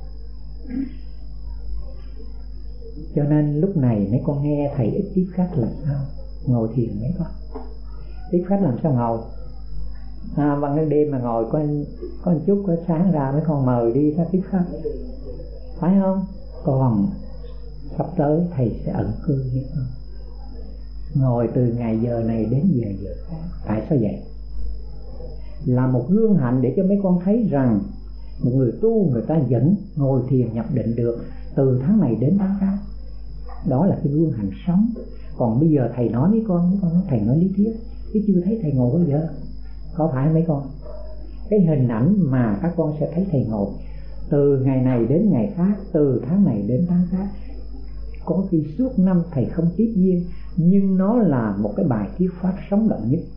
Cho nên lúc này mấy con nghe thầy ít tiếp khách làm sao ngồi thiền mấy con. Tiếp khách làm sao ngồi? Ban cái đêm mà ngồi có một chút, có sáng ra mấy con mời đi ra tiếp khách, phải không? Còn sắp tới thầy sẽ ẩn cư biết không? Ngồi từ ngày giờ này đến giờ khác. Tại sao vậy? Là một gương hạnh để cho mấy con thấy rằng một người tu người ta vẫn ngồi thiền nhập định được từ tháng này đến tháng khác. Đó là cái gương hạnh sống. Còn bây giờ thầy nói mấy con nói thầy nói lý thuyết, chứ chưa thấy thầy ngồi bao giờ. Có phải mấy con? Cái hình ảnh mà các con sẽ thấy thầy ngồi từ ngày này đến ngày khác, từ tháng này đến tháng khác. Có khi suốt năm thầy không tiếp duyên, nhưng nó là một cái bài thuyết pháp sống động nhất,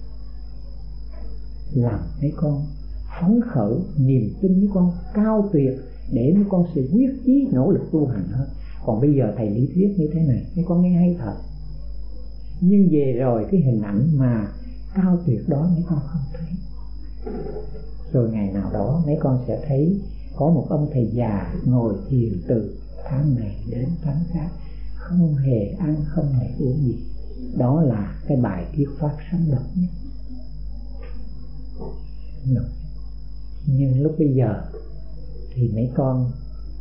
làm mấy con phấn khởi, niềm tin mấy con cao tuyệt, để mấy con sẽ quyết chí nỗ lực tu hành hơn. Còn bây giờ thầy lý thuyết như thế này, mấy con nghe hay thật, nhưng về rồi cái hình ảnh mà cao tuyệt đó mấy con không thấy. Rồi ngày nào đó mấy con sẽ thấy có một ông thầy già ngồi thiền từ tháng này đến tháng khác, không hề ăn, không hề uống gì. Đó là cái bài thuyết pháp sống động nhất. Nhưng lúc bây giờ thì mấy con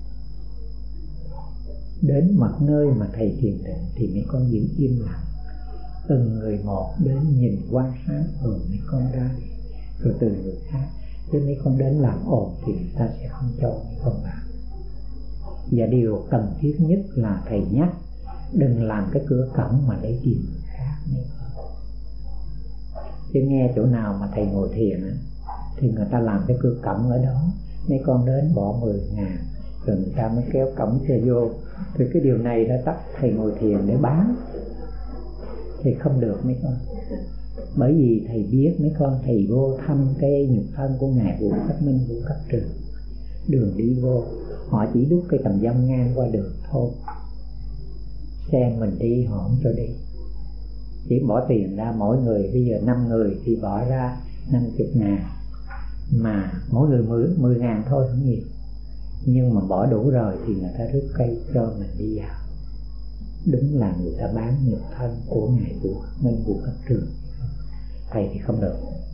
đến một nơi mà thầy thiền định thì mấy con giữ im lặng, từng người một đến nhìn quan sát, rồi mấy con ra, rồi từ người khác. Chứ mấy con đến làm ồn thì người ta sẽ không cho mấy con vào. Và điều cần thiết nhất là thầy nhắc đừng làm cái cửa cổng mà lấy tìm người khác mấy con. Chứ nghe chỗ nào mà thầy ngồi thiền á, thì người ta làm cái cửa cổng ở đó, mấy con đến bỏ 10.000 rồi người ta mới kéo cổng cho vô. Thì cái điều này đã tắt thầy ngồi thiền để bán thì không được mấy con. Bởi vì thầy biết mấy con, thầy vô thăm cái nhục thân của ngài Vũ Khắc Minh, Vũ Khắc Trường, đường đi vô họ chỉ đút cây tầm dâm ngang qua đường thôi, xe mình đi họ không cho đi, chỉ bỏ tiền ra mỗi người. Bây giờ 5 người thì bỏ ra 50.000, mà mỗi người 10.000 thôi, không nhiều. Nhưng mà bỏ đủ rồi thì người ta rước cây cho mình đi vào. Đúng là người ta bán nhục thân của ngài Vũ Khắc Minh, Vũ Khắc Trường. Thầy thì không được.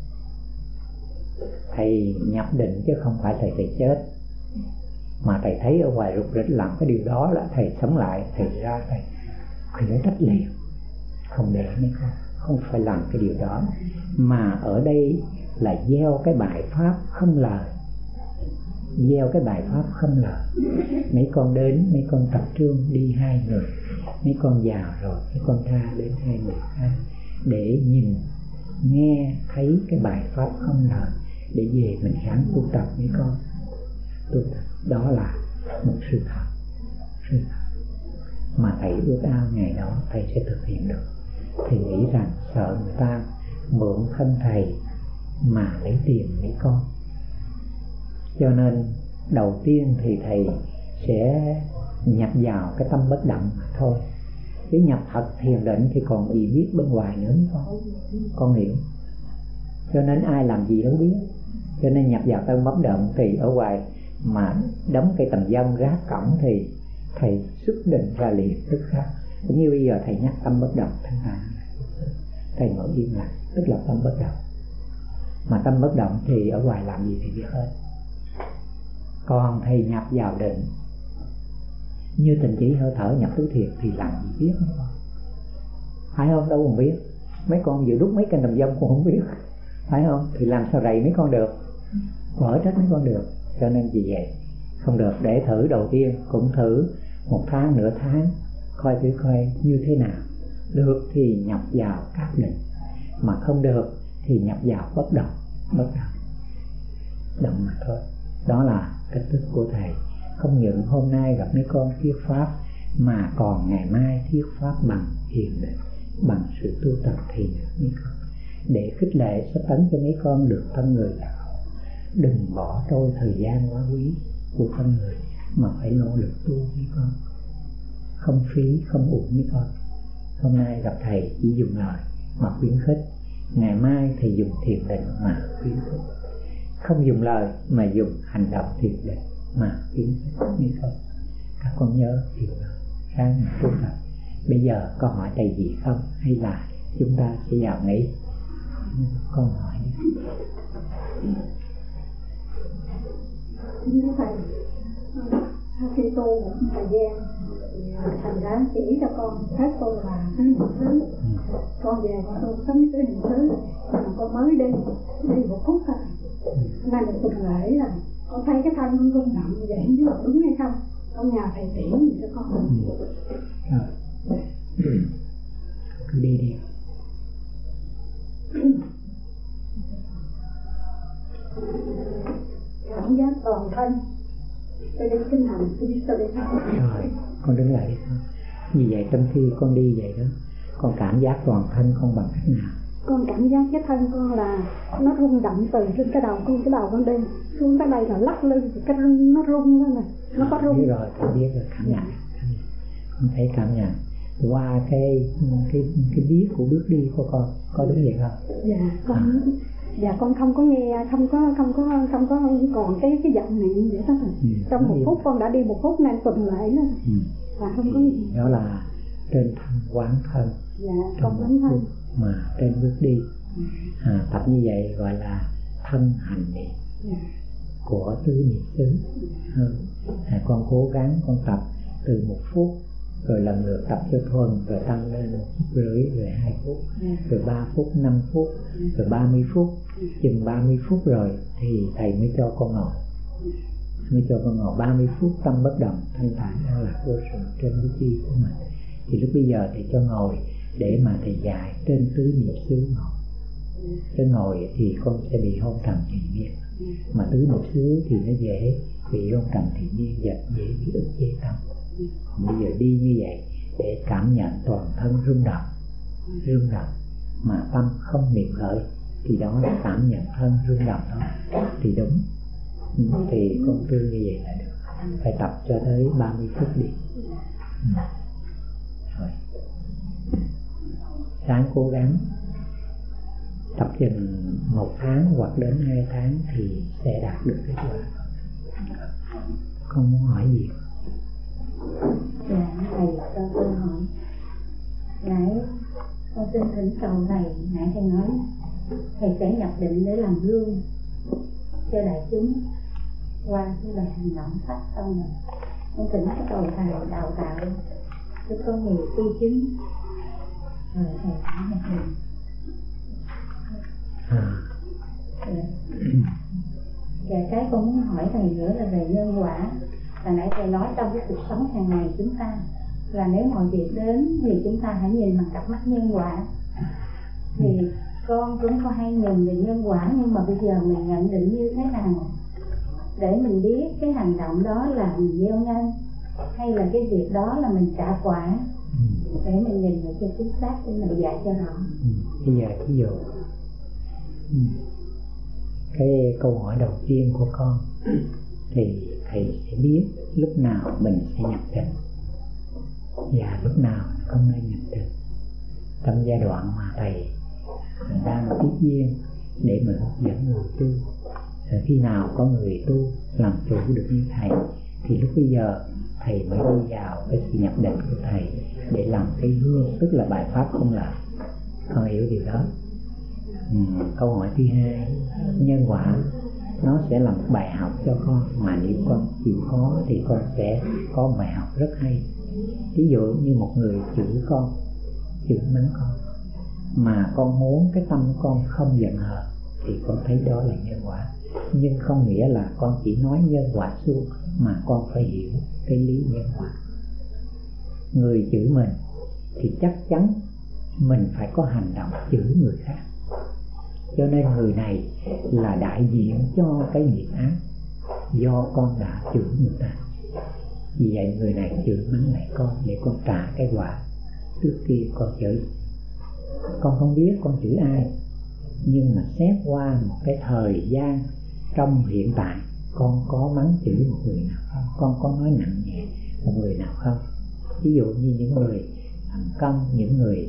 Thầy nhập định chứ không phải thầy chết. Mà thầy thấy ở ngoài rục rịch làm cái điều đó là thầy sống lại, thầy ra thầy phải trách liền. Không để mấy con, không phải làm cái điều đó. Mà ở đây là gieo cái bài pháp không lời. Gieo cái bài pháp không lời. Mấy con đến, mấy con tập trung đi 2 người, mấy con vào rồi mấy con ra đến 2 người khác, để nhìn nghe thấy cái bài pháp không lời, để về mình ráng tu tập mấy con. Tu tập đó là một sự thật, sự thật mà thầy ước ao ngày đó thầy sẽ thực hiện được. Thầy nghĩ rằng sợ người ta mượn thân thầy mà lấy tiền mấy con, cho nên đầu tiên thì thầy sẽ nhập vào cái tâm bất động mà thôi. Cái nhập thật thiền định thì còn gì biết bên ngoài nữa con hiểu. Cho nên ai làm gì đâu biết. Cho nên nhập vào tâm bất động thì ở ngoài mà đóng cây tầm dâm gác cổng thì thầy xuất định ra liền tức khắc. Cũng như bây giờ thầy nhắc tâm bất động thân hạ, thầy ngồi im lặng tức là tâm bất động. Mà tâm bất động thì ở ngoài làm gì thì biết hết. Còn thầy nhập vào định như tình chỉ hơi thở nhập tứ thiền thì làm gì biết mấy con, phải không? Đâu còn biết. Mấy con vừa đút mấy cây tầm dâm cũng không biết, phải không? Thì làm sao rầy mấy con được, bỏ trách mấy con được. Cho nên vì vậy không được. Để thử đầu tiên cũng thử 1 tháng, nửa tháng, coi thử coi như thế nào. Được thì nhập vào các định, mà không được thì nhập vào bất động. Bất động, động mà thôi. Đó là cách thức của thầy. Không những hôm nay gặp mấy con thuyết pháp, mà còn ngày mai thuyết pháp bằng thiền định, bằng sự tu tập thiền mấy con, để khích lệ sắp tấn cho mấy con được thân người đạo. Đừng bỏ trôi thời gian quá quý của thân người, mà phải nỗ lực tu mấy con. không phí, không uổng với con. Hôm nay gặp thầy chỉ dùng lời mà khuyến khích, ngày mai thầy dùng thiền định mà khuyến khích, không dùng lời mà dùng hành động thiền định mà khuyến khích như thôi. Các con nhớ điều đó sáng một chút rồi. Bây giờ có hỏi thầy gì không, hay là chúng ta sẽ vào nghỉ? Con hỏi đi. Thầy, khi tu một thời gian thầy đã chỉ cho con hết tu là những thứ con về con tu sống tới những thứ mà con mới đi một phút thôi, nay một tuần lễ là con thấy cái thân con rung động như vậy, chứ đúng hay không con nhờ thầy chỉ gì cho con. Cứ đi đi. Cảm giác toàn thân. Tôi đi kinh hành, tôi đi. Rồi, con đứng lại đi con. Vì vậy trong khi con đi vậy đó, con cảm giác toàn thân con bằng cách nào? Con cảm giác cái thân con là nó rung động từ trên cái đầu con đi xuống tới đây là lắc lư, cái nó rung lên này, nó có rung. Biết rồi, con biết rồi, cảm nhận. Con thấy cảm nhận qua cái biết của bước đi của con, có đúng vậy không? Dạ con không có nghe, không có còn cái giọng niệm vậy đó. Trong một phút con đã đi một phút nay tuần lễ nữa. Và không có gì. Đó là trên thân quán thân. Dạ, con quán thân. Mà trên bước đi. Tập như vậy gọi là thân hành niệm của tứ niệm xứ. Con cố gắng con tập từ 1 phút, rồi lần lượt tập cho thuần, rồi tăng lên 1,5 phút, rồi 2 phút, rồi 3 phút, 5 phút, rồi 30 phút. Chừng 30 phút rồi thì thầy mới cho con ngồi, 30 phút tâm bất động, thanh thản an lạc vô sự trên bước đi của mình. Thì lúc bây giờ thầy cho ngồi để mà thầy dạy trên tứ niệm xứ ngồi. Chứ ngồi thì con sẽ bị hôn trầm thiện nhiên, mà tứ niệm xứ thì nó dễ bị hôn trầm thiện nhiên, dễ bị ức chế tâm. Còn bây giờ đi như vậy để cảm nhận toàn thân rung động mà tâm không niệm khởi, thì đó là cảm nhận thân rung động đó thì đúng. Thì con tư như vậy là được. Phải tập cho tới 30 phút đi. Rồi. Sáng cố gắng tập chừng 1 tháng hoặc đến 2 tháng thì sẽ đạt được kết quả. Con muốn hỏi gì? Dạ, thầy cho tôi hỏi. Nãy con xin thỉnh cầu thầy, nãy thầy nói thầy sẽ nhập định để làm gương cho đại chúng qua cái bài hành động sách xong rồi. Con thỉnh cầu thầy đào tạo cho có nhiều tri chứng rồi thầy sẽ nhập định. Và cái con muốn hỏi thầy nữa là về nhân quả. Là nãy thầy nói trong cái cuộc sống hàng ngày chúng ta là nếu mọi việc đến thì chúng ta hãy nhìn bằng cặp mắt nhân quả. Thì con cũng có hay nhìn về nhân quả, nhưng mà bây giờ mình nhận định như thế nào để mình biết cái hành động đó là mình gieo nhân hay là cái việc đó là mình trả quả, để mình nhìn được cho chính xác để mình dạy cho rõ. Bây giờ ví dụ cái câu hỏi đầu tiên của con thì thầy sẽ biết lúc nào mình sẽ nhập định và lúc nào không nên nhập định. Trong giai đoạn mà thầy đang tiếp duyên để mà hướng dẫn người tu, khi nào có người tu làm chủ được như thầy thì lúc bây giờ thầy mới đi vào cái sự nhập định của thầy để làm cái hương, tức là bài pháp không lợi. Con hiểu điều đó. Câu hỏi thứ hai, nhân quả nó sẽ là một bài học cho con, mà nếu con chịu khó thì con sẽ có một bài học rất hay. Ví dụ như một người chửi mắng con, mà con muốn cái tâm của con không giận hờn thì con thấy đó là nhân quả. Nhưng không nghĩa là con chỉ nói nhân quả suông, mà con phải hiểu cái lý nhân quả. Người chửi mình thì chắc chắn mình phải có hành động chửi người khác, cho nên người này là đại diện cho cái nghiệp ác do con đã chửi người ta. Vì vậy người này chửi mắng lại con để con trả cái quả trước kia con chửi. Con không biết con chửi ai, nhưng mà xét qua một cái thời gian trong hiện tại, con có mắng chửi một người nào không? Con có nói nặng nhẹ một người nào không? Ví dụ như những người thành công, những người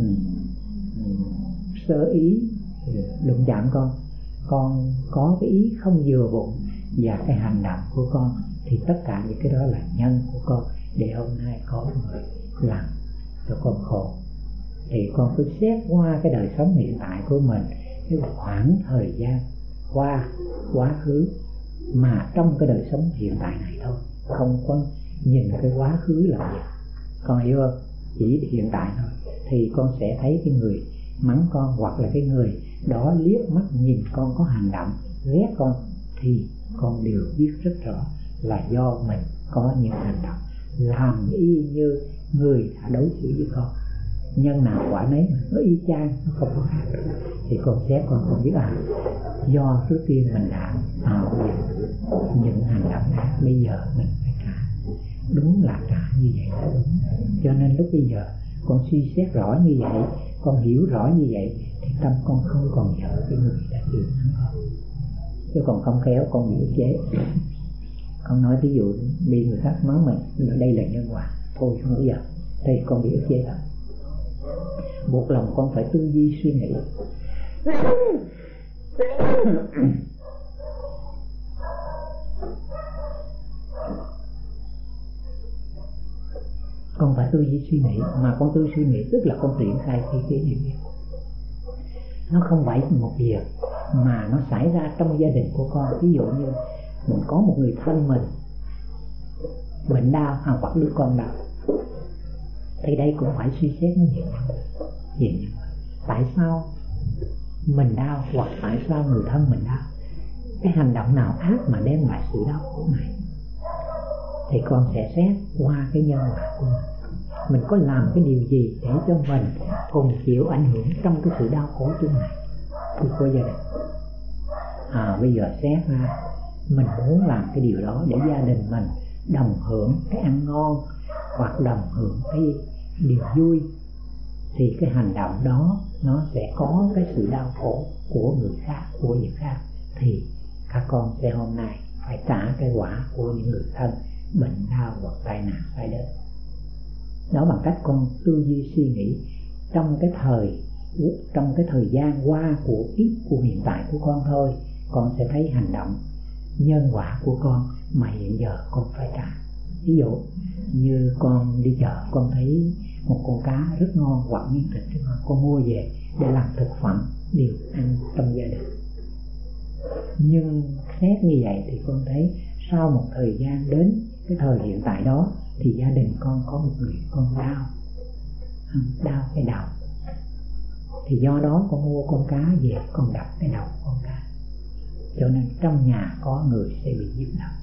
sơ ý đụng chạm con có cái ý không vừa bụng và cái hành động của con, thì tất cả những cái đó là nhân của con để hôm nay có người làm cho con khổ. Thì con cứ xét qua cái đời sống hiện tại của mình, cái khoảng thời gian qua quá khứ, mà trong cái đời sống hiện tại này thôi, không có nhìn cái quá khứ làm gì. Con hiểu không? Chỉ hiện tại thôi. Thì con sẽ thấy cái người mắng con, hoặc là cái người đó liếc mắt nhìn con có hành động ghét con, thì con đều biết rất rõ là do mình có những hành động làm y như người đã đối xử với con. Nhân nào quả nấy, nó y chang, nó không có khác. Thì con xét con không biết do trước tiên mình đã tạo những hành động khác, bây giờ mình phải trả. Đúng là trả như vậy là đúng. Cho nên lúc bây giờ con suy xét rõ như vậy, con hiểu rõ như vậy, thì tâm con không còn sợ cái người đã chịu thắng con. Chứ còn không khéo con bị ức chế. Con nói ví dụ bị người khác mắng mình, đây là nhân quả, thôi không bao giờ, thì con bị ức chế thật. Buộc lòng con phải tư duy suy nghĩ. Con phải tư duy suy nghĩ, mà con tư suy nghĩ tức là con triển khai cái điều này. Nó không phải một việc mà nó xảy ra trong gia đình của con. Ví dụ như mình có một người thân mình bệnh đau hoặc đứa con đau, thì đây cũng phải suy xét nó nhiều nhiều. Tại sao mình đau, hoặc tại sao người thân mình đau? Cái hành động nào ác mà đem lại sự đau khổ này? Thì con sẽ xét qua cái nhân quả của mình có làm cái điều gì để cho mình cùng chịu ảnh hưởng trong cái sự đau khổ chung này của gia đình. Bây giờ xét ra mình muốn làm cái điều đó để gia đình mình đồng hưởng cái ăn ngon, hoặc đồng hưởng cái điều vui, thì cái hành động đó nó sẽ có cái sự đau khổ của người khác, của những khác, thì các con sẽ hôm nay phải trả cái quả của những người thân bệnh đau hoặc tai nạn phải đến. Đó bằng cách con tư duy suy nghĩ trong cái thời gian qua của kiếp của hiện tại của con thôi, con sẽ thấy hành động nhân quả của con mà hiện giờ con phải trả. Ví dụ như con đi chợ, con thấy một con cá rất ngon hoặc miếng thịt rất ngon, con mua về để làm thực phẩm điều ăn trong gia đình. Nhưng xét như vậy thì con thấy sau một thời gian đến cái thời hiện tại đó, thì gia đình con có một người con đau cái đầu, thì do đó con mua con cá về con đập cái đầu con cá, cho nên trong nhà có người sẽ bị giết đầu.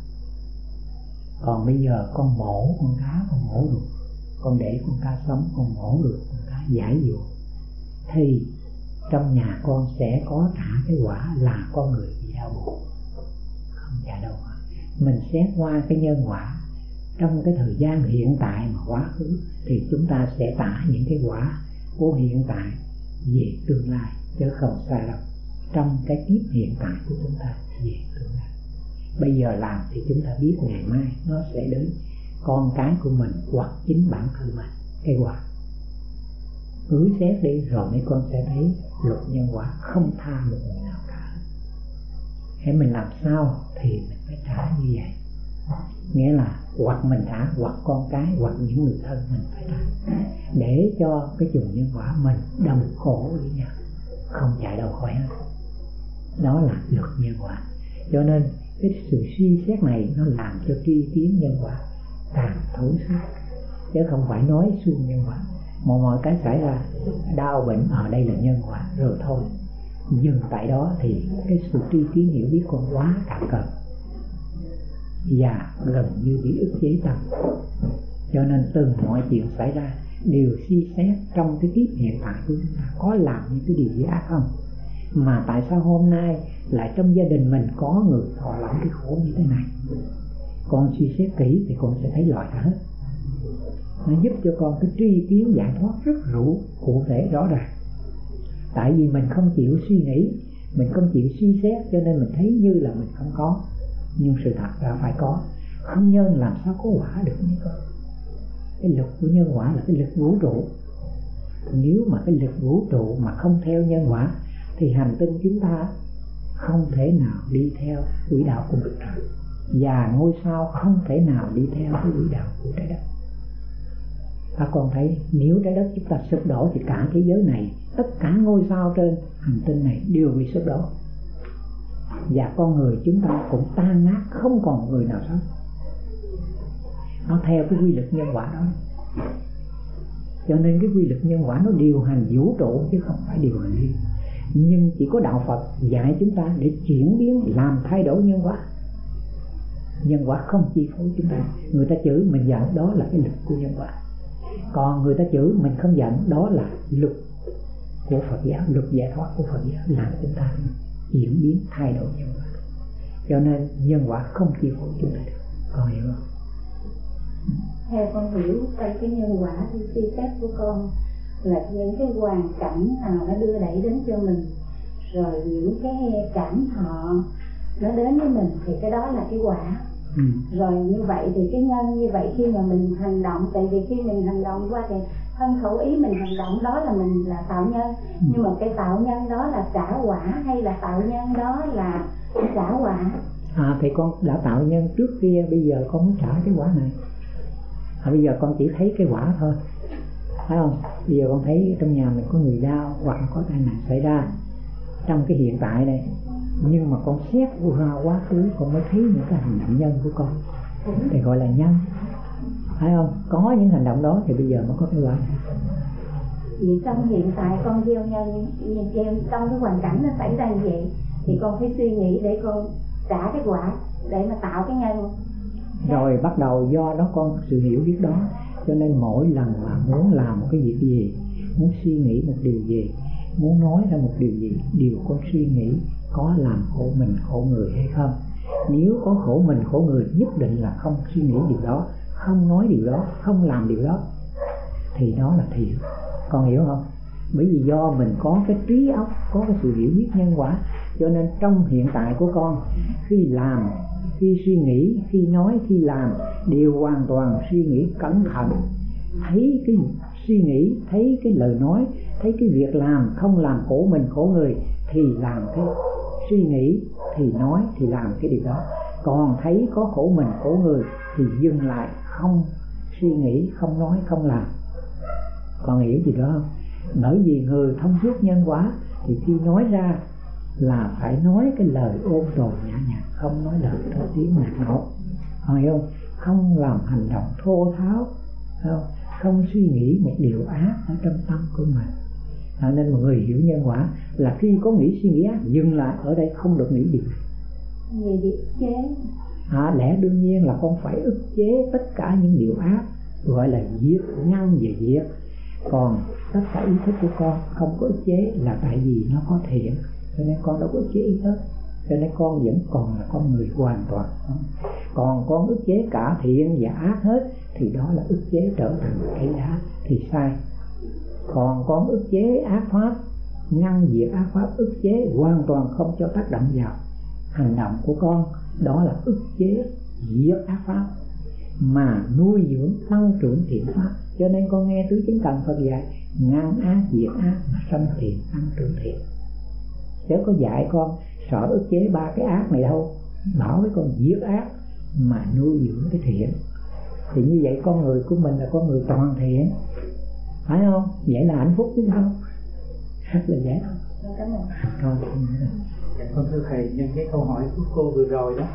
Còn bây giờ con mổ con cá, con mổ được, con để con cá sống, con mổ được con cá giải dụa, thì trong nhà con sẽ có trả cái quả là con người bị đau buồn, không trả đâu. Mình xét qua cái nhân quả trong cái thời gian hiện tại mà quá khứ, thì chúng ta sẽ trả những cái quả của hiện tại về tương lai, chứ không sai đâu. Trong cái kiếp hiện tại của chúng ta về tương lai, bây giờ làm thì chúng ta biết ngày mai nó sẽ đến con cái của mình hoặc chính bản thân mình cái quả. Cứ xét đi rồi mấy con sẽ thấy luật nhân quả không tha một người nào cả. Hãy mình làm sao thì mình phải trả như vậy. Nghĩa là hoặc mình trả, hoặc con cái, hoặc những người thân mình phải trả, để cho cái chùm nhân quả mình đồng khổ với nhau, không chạy đâu khỏi hết. Đó là luật nhân quả. Cho nên cái sự suy xét này nó làm cho tri kiến nhân quả càng thấu suốt, chứ không phải nói suông nhân quả. Mọi cái xảy ra đau bệnh ở đây là nhân quả rồi thôi, dừng tại đó thì cái sự tri kiến hiểu biết con quá cạn cợt và gần như bị ức chế tâm. Cho nên từng mọi chuyện xảy ra đều suy xét trong cái kiếp hiện tại của chúng ta có làm những cái điều gì ác không, mà tại sao hôm nay lại trong gia đình mình có người thọ lãnh cái khổ như thế này. Con suy xét kỹ thì con sẽ thấy loại cả hết. Nó giúp cho con cái tri kiến giải thoát rất cụ thể rõ ràng. Tại vì mình không chịu suy nghĩ, mình không chịu suy xét, cho nên mình thấy như là mình không có, nhưng sự thật là phải có. Không nhân làm sao có quả được như con. Cái lực của nhân quả là cái lực vũ trụ. Nếu mà cái lực vũ trụ mà không theo nhân quả thì hành tinh chúng ta không thể nào đi theo quỹ đạo của mặt trời, và ngôi sao không thể nào đi theo cái quỹ đạo của trái đất. Các con thấy nếu trái đất chúng ta sụp đổ thì cả thế giới này, tất cả ngôi sao trên hành tinh này đều bị sụp đổ, và con người chúng ta cũng tan nát, không còn người nào sống. Nó theo cái quy luật nhân quả đó. Cho nên cái quy luật nhân quả nó điều hành vũ trụ chứ không phải điều hành riêng. Nhưng chỉ có đạo Phật dạy chúng ta để chuyển biến, làm thay đổi nhân quả. Nhân quả không chi phối chúng ta. Người ta chửi mình giận, đó là cái lực của nhân quả. Còn người ta chửi mình không giận, đó là luật của Phật giáo, luật giải thoát của Phật giáo, làm chúng ta chuyển biến, thay đổi nhân quả. Cho nên nhân quả không chi phối chúng ta được. Con hiểu không? Theo con hiểu trong cái nhân quả theo suy xét của con là những cái hoàn cảnh nào nó đưa đẩy đến cho mình, rồi những cái cảm thọ nó đến với mình thì cái đó là cái quả. Rồi như vậy thì cái nhân như vậy khi mà mình hành động, tại vì khi mình hành động qua thì thân khẩu ý mình hành động đó là mình là tạo nhân. Nhưng mà cái tạo nhân đó là trả quả hay là tạo nhân đó là trả quả? Thì con đã tạo nhân trước kia, bây giờ con mới trả cái quả này. Bây giờ con chỉ thấy cái quả thôi, phải không? Bây giờ con thấy trong nhà mình có người đau hoặc có tai nạn xảy ra trong cái hiện tại này, nhưng mà con xét ra quá khứ con mới thấy những cái hành động nhân của con thì gọi là nhân, phải không? Có những hành động đó thì bây giờ mới có cái quả. Vì trong hiện tại con gieo nhân, trong cái hoàn cảnh nó xảy ra như vậy thì con phải suy nghĩ để con trả cái quả, để mà tạo cái nhân. Rồi bắt đầu do đó con sự hiểu biết đó, cho nên mỗi lần mà muốn làm một cái việc gì, muốn suy nghĩ một điều gì, muốn nói ra một điều gì, điều con suy nghĩ có làm khổ mình khổ người hay không. Nếu có khổ mình khổ người, nhất định là không suy nghĩ điều đó, không nói điều đó, không làm điều đó, thì đó là thiện. Con hiểu không? Bởi vì do mình có cái trí óc, có cái sự hiểu biết nhân quả, cho nên trong hiện tại của con, khi làm, khi suy nghĩ, khi nói, khi làm đều hoàn toàn suy nghĩ cẩn thận. Thấy cái suy nghĩ, thấy cái lời nói, thấy cái việc làm không làm khổ mình khổ người thì làm cái suy nghĩ, thì nói, thì làm cái điều đó. Còn thấy có khổ mình khổ người thì dừng lại, không suy nghĩ, không nói, không làm. Con hiểu gì đó không? Bởi vì người thông suốt nhân quả thì khi nói ra là phải nói cái lời ôn tồn nhã nhặn, không nói lời thô tiếng nạt nộ. Con hiểu không? Không làm hành động thô tháo, không suy nghĩ một điều ác ở trong tâm của mình. Nên mọi người hiểu nhân quả là khi có nghĩ suy nghĩ ác, dừng lại ở đây, không được nghĩ điều này. Về bị ức chế. Lẽ đương nhiên là con phải ức chế tất cả những điều ác, gọi là diệt, ngăn về diệt. Còn tất cả ý thức của con không có ức chế là tại vì nó có thiện, cho nên con đâu có ức chế ý thức, cho nên con vẫn còn là con người hoàn toàn. Còn con ức chế cả thiện và ác hết thì đó là ức chế trở thành cái đá, thì sai. Còn con ức chế ác pháp, ngăn diệt ác pháp, ức chế hoàn toàn không cho tác động vào hành động của con, đó là ức chế diệt ác pháp mà nuôi dưỡng tăng trưởng thiện pháp. Cho nên con nghe tứ chính cần Phật dạy ngăn ác diệt ác mà sanh thiện tăng trưởng thiện, chứ có dạy con sợ ức chế ba cái ác này đâu, bảo với con diệt ác mà nuôi dưỡng cái thiện. Thì như vậy con người của mình là con người toàn thiện, phải không? Vậy là hạnh phúc chứ không? Rất là dễ thôi. Con thưa thầy, nhân cái câu hỏi của cô vừa rồi đó,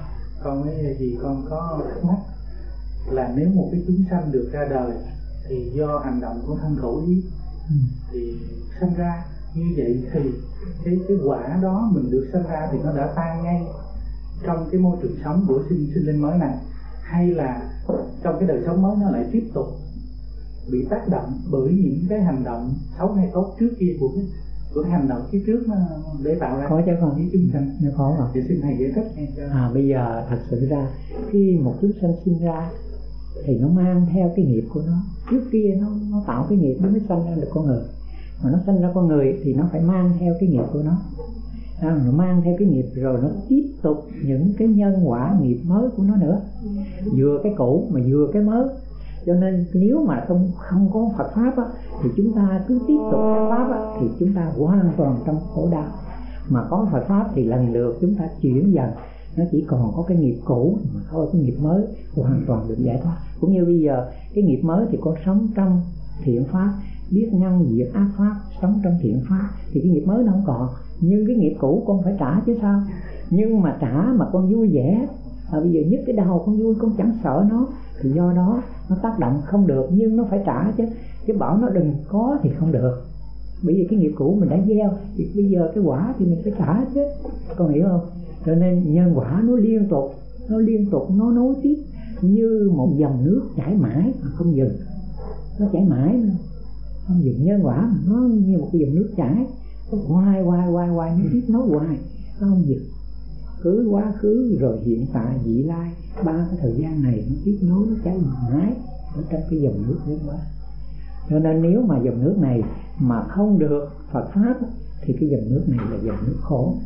con có thắc mắc là nếu một cái chúng sanh được ra đời thì do hành động của thân khẩu ý thì sanh ra, như vậy thì cái quả đó mình được sanh ra thì nó đã tan ngay trong cái môi trường sống của sinh linh mới này, hay là trong cái đời sống mới nó lại tiếp tục bị tác động bởi những cái hành động xấu hay tốt trước kia của cái hành động phía trước nó để tạo ra có chứ con những chúng sanh. nó có rồi. Thì xin thầy giải thích nghe cho. Bây giờ thật sự ra khi một chúng sanh sinh ra thì nó mang theo cái nghiệp của nó, trước kia nó tạo cái nghiệp nó mới sanh ra được con người. Mà nó sanh ra con người thì nó phải mang theo cái nghiệp của nó. Nó mang theo cái nghiệp rồi nó tiếp tục những cái nhân quả nghiệp mới của nó nữa, vừa cái cũ mà vừa cái mới. Cho nên nếu mà không có Phật pháp á, thì chúng ta cứ tiếp tục cái pháp á, thì chúng ta hoàn toàn trong khổ đau. Mà có Phật pháp thì lần lượt chúng ta chuyển dần, nó chỉ còn có cái nghiệp cũ mà thôi, cái nghiệp mới hoàn toàn được giải thoát. Cũng như bây giờ cái nghiệp mới thì con sống trong thiện pháp, biết ngăn diệt ác pháp, sống trong thiện pháp, thì cái nghiệp mới nó không còn. Nhưng cái nghiệp cũ con phải trả chứ sao. Nhưng mà trả mà con vui vẻ, bây giờ nhất cái đau con vui, con chẳng sợ nó, thì do đó nó tác động không được, nhưng nó phải trả chứ. Chứ bảo nó đừng có thì không được. Bởi vì cái nghiệp cũ mình đã gieo, thì bây giờ cái quả thì mình phải trả chứ, con hiểu không? Cho nên nhân quả nó liên tục, nó nối tiếp như một dòng nước chảy mãi mà không dừng. Nó chảy mãi nữa, không dừng. Nhân quả mà nó như một cái dòng nước chảy, hoài nó tiếp nối hoài, nó không dừng. Cứ quá khứ rồi hiện tại vị lai, ba cái thời gian này nó tiếp nối, nó chảy mãi ở trong cái dòng nước nhân quả. Cho nên nếu mà dòng nước này mà không được Phật pháp thì cái dòng nước này là dòng nước khổ.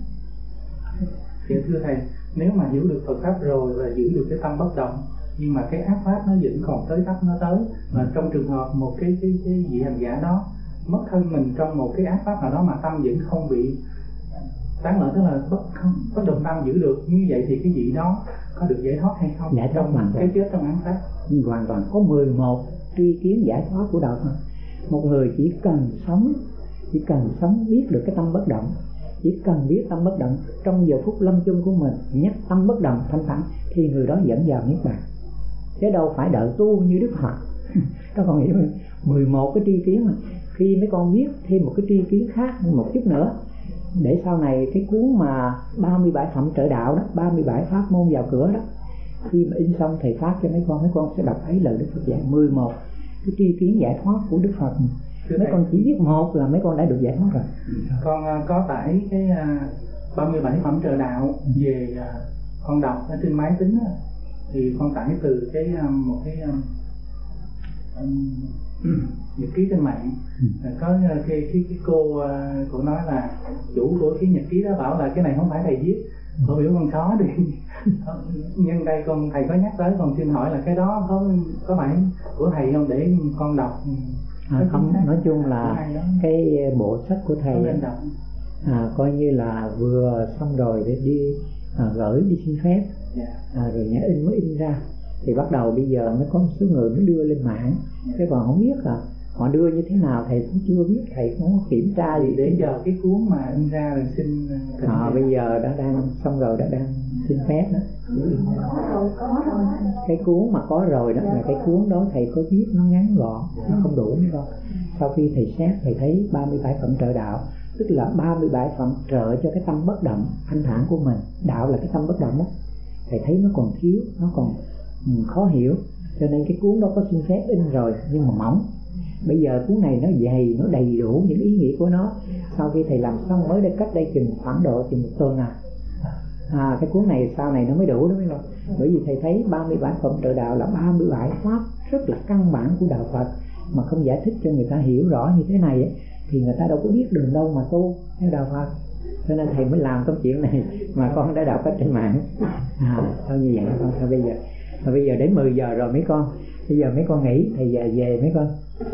Thưa thầy, nếu mà giữ được Phật pháp rồi và giữ được cái tâm bất động, nhưng mà cái ác pháp nó vẫn còn tới tấp nó tới, và trong trường hợp một cái vị hành giả đó mất thân mình trong một cái ác pháp nào đó mà tâm vẫn không bị tán loạn, tức là bất động tâm giữ được, như vậy thì cái vị đó có được giải thoát hay không? Giải thoát trong cái chết trong ác pháp hoàn toàn có 11 tri kiến giải thoát của đạo Phật. Một người chỉ cần sống biết được cái tâm bất động, chỉ cần biết tâm bất động trong giờ phút lâm chung của mình, nhắc tâm bất động thanh thản, thì người đó dẫn vào niết bàn, chứ đâu phải đợi tu như Đức Phật. Các con hiểu không? 11 cái tri kiến mà khi mấy con viết thêm một cái tri kiến khác một chút nữa, để sau này cái cuốn mà 37 phẩm trợ đạo đó, 37 pháp môn vào cửa đó, khi mà in xong thầy phát cho mấy con sẽ đọc thấy lời Đức Phật dạy 11 cái tri kiến giải thoát của Đức Phật. Mấy con chỉ biết một là mấy con đã được giải thoát rồi. Con có tải cái 37 phẩm trợ đạo về, con đọc ở trên máy tính đó, thì con tải từ một cái nhật ký trên mạng. Có cái cô nói là chủ của cái nhật ký đó bảo là cái này không phải thầy viết, cô biểu con xóa đi. Nhân đây thầy có nhắc tới, con xin hỏi là cái đó có phải của thầy không, để con đọc? Không, nói chung là cái bộ sách của thầy coi như là vừa xong rồi để đi gửi đi xin phép, rồi nhà in mới in ra, thì bắt đầu bây giờ mới có một số người mới đưa lên mạng. Cái còn không biết họ đưa như thế nào thầy cũng chưa biết, thầy cũng không kiểm tra gì. Để giờ cái cuốn mà in ra rồi xin bây giờ đã đang xong rồi, đã đang xin phép đó. Cái cuốn mà có rồi đó là cái cuốn đó thầy có viết nó ngắn gọn, nó không đủ nữa đâu. Sau khi thầy xét thầy thấy 37 phẩm trợ đạo, tức là 37 phẩm trợ cho cái tâm bất động thanh thản của mình. Đạo là cái tâm bất động đó, thầy thấy nó còn thiếu, nó còn khó hiểu, cho nên cái cuốn đó có xin phép in rồi nhưng mà mỏng. Bây giờ cuốn này nó dày, nó đầy đủ những ý nghĩa của nó. Sau khi thầy làm xong mới đây, cách đây khoảng độ một tuần cái cuốn này sau này nó mới đủ đó mấy con. Bởi vì thầy thấy 37 phẩm trợ đạo là 37 pháp rất là căn bản của đạo Phật, mà không giải thích cho người ta hiểu rõ như thế này ấy, thì người ta đâu có biết đường đâu mà tu theo đạo Phật. Cho nên thầy mới làm công chuyện này mà con đã đọc ở trên mạng. Thôi như vậy con. Thôi bây giờ đến 10 giờ rồi mấy con, bây giờ mấy con nghỉ, thầy về mấy con.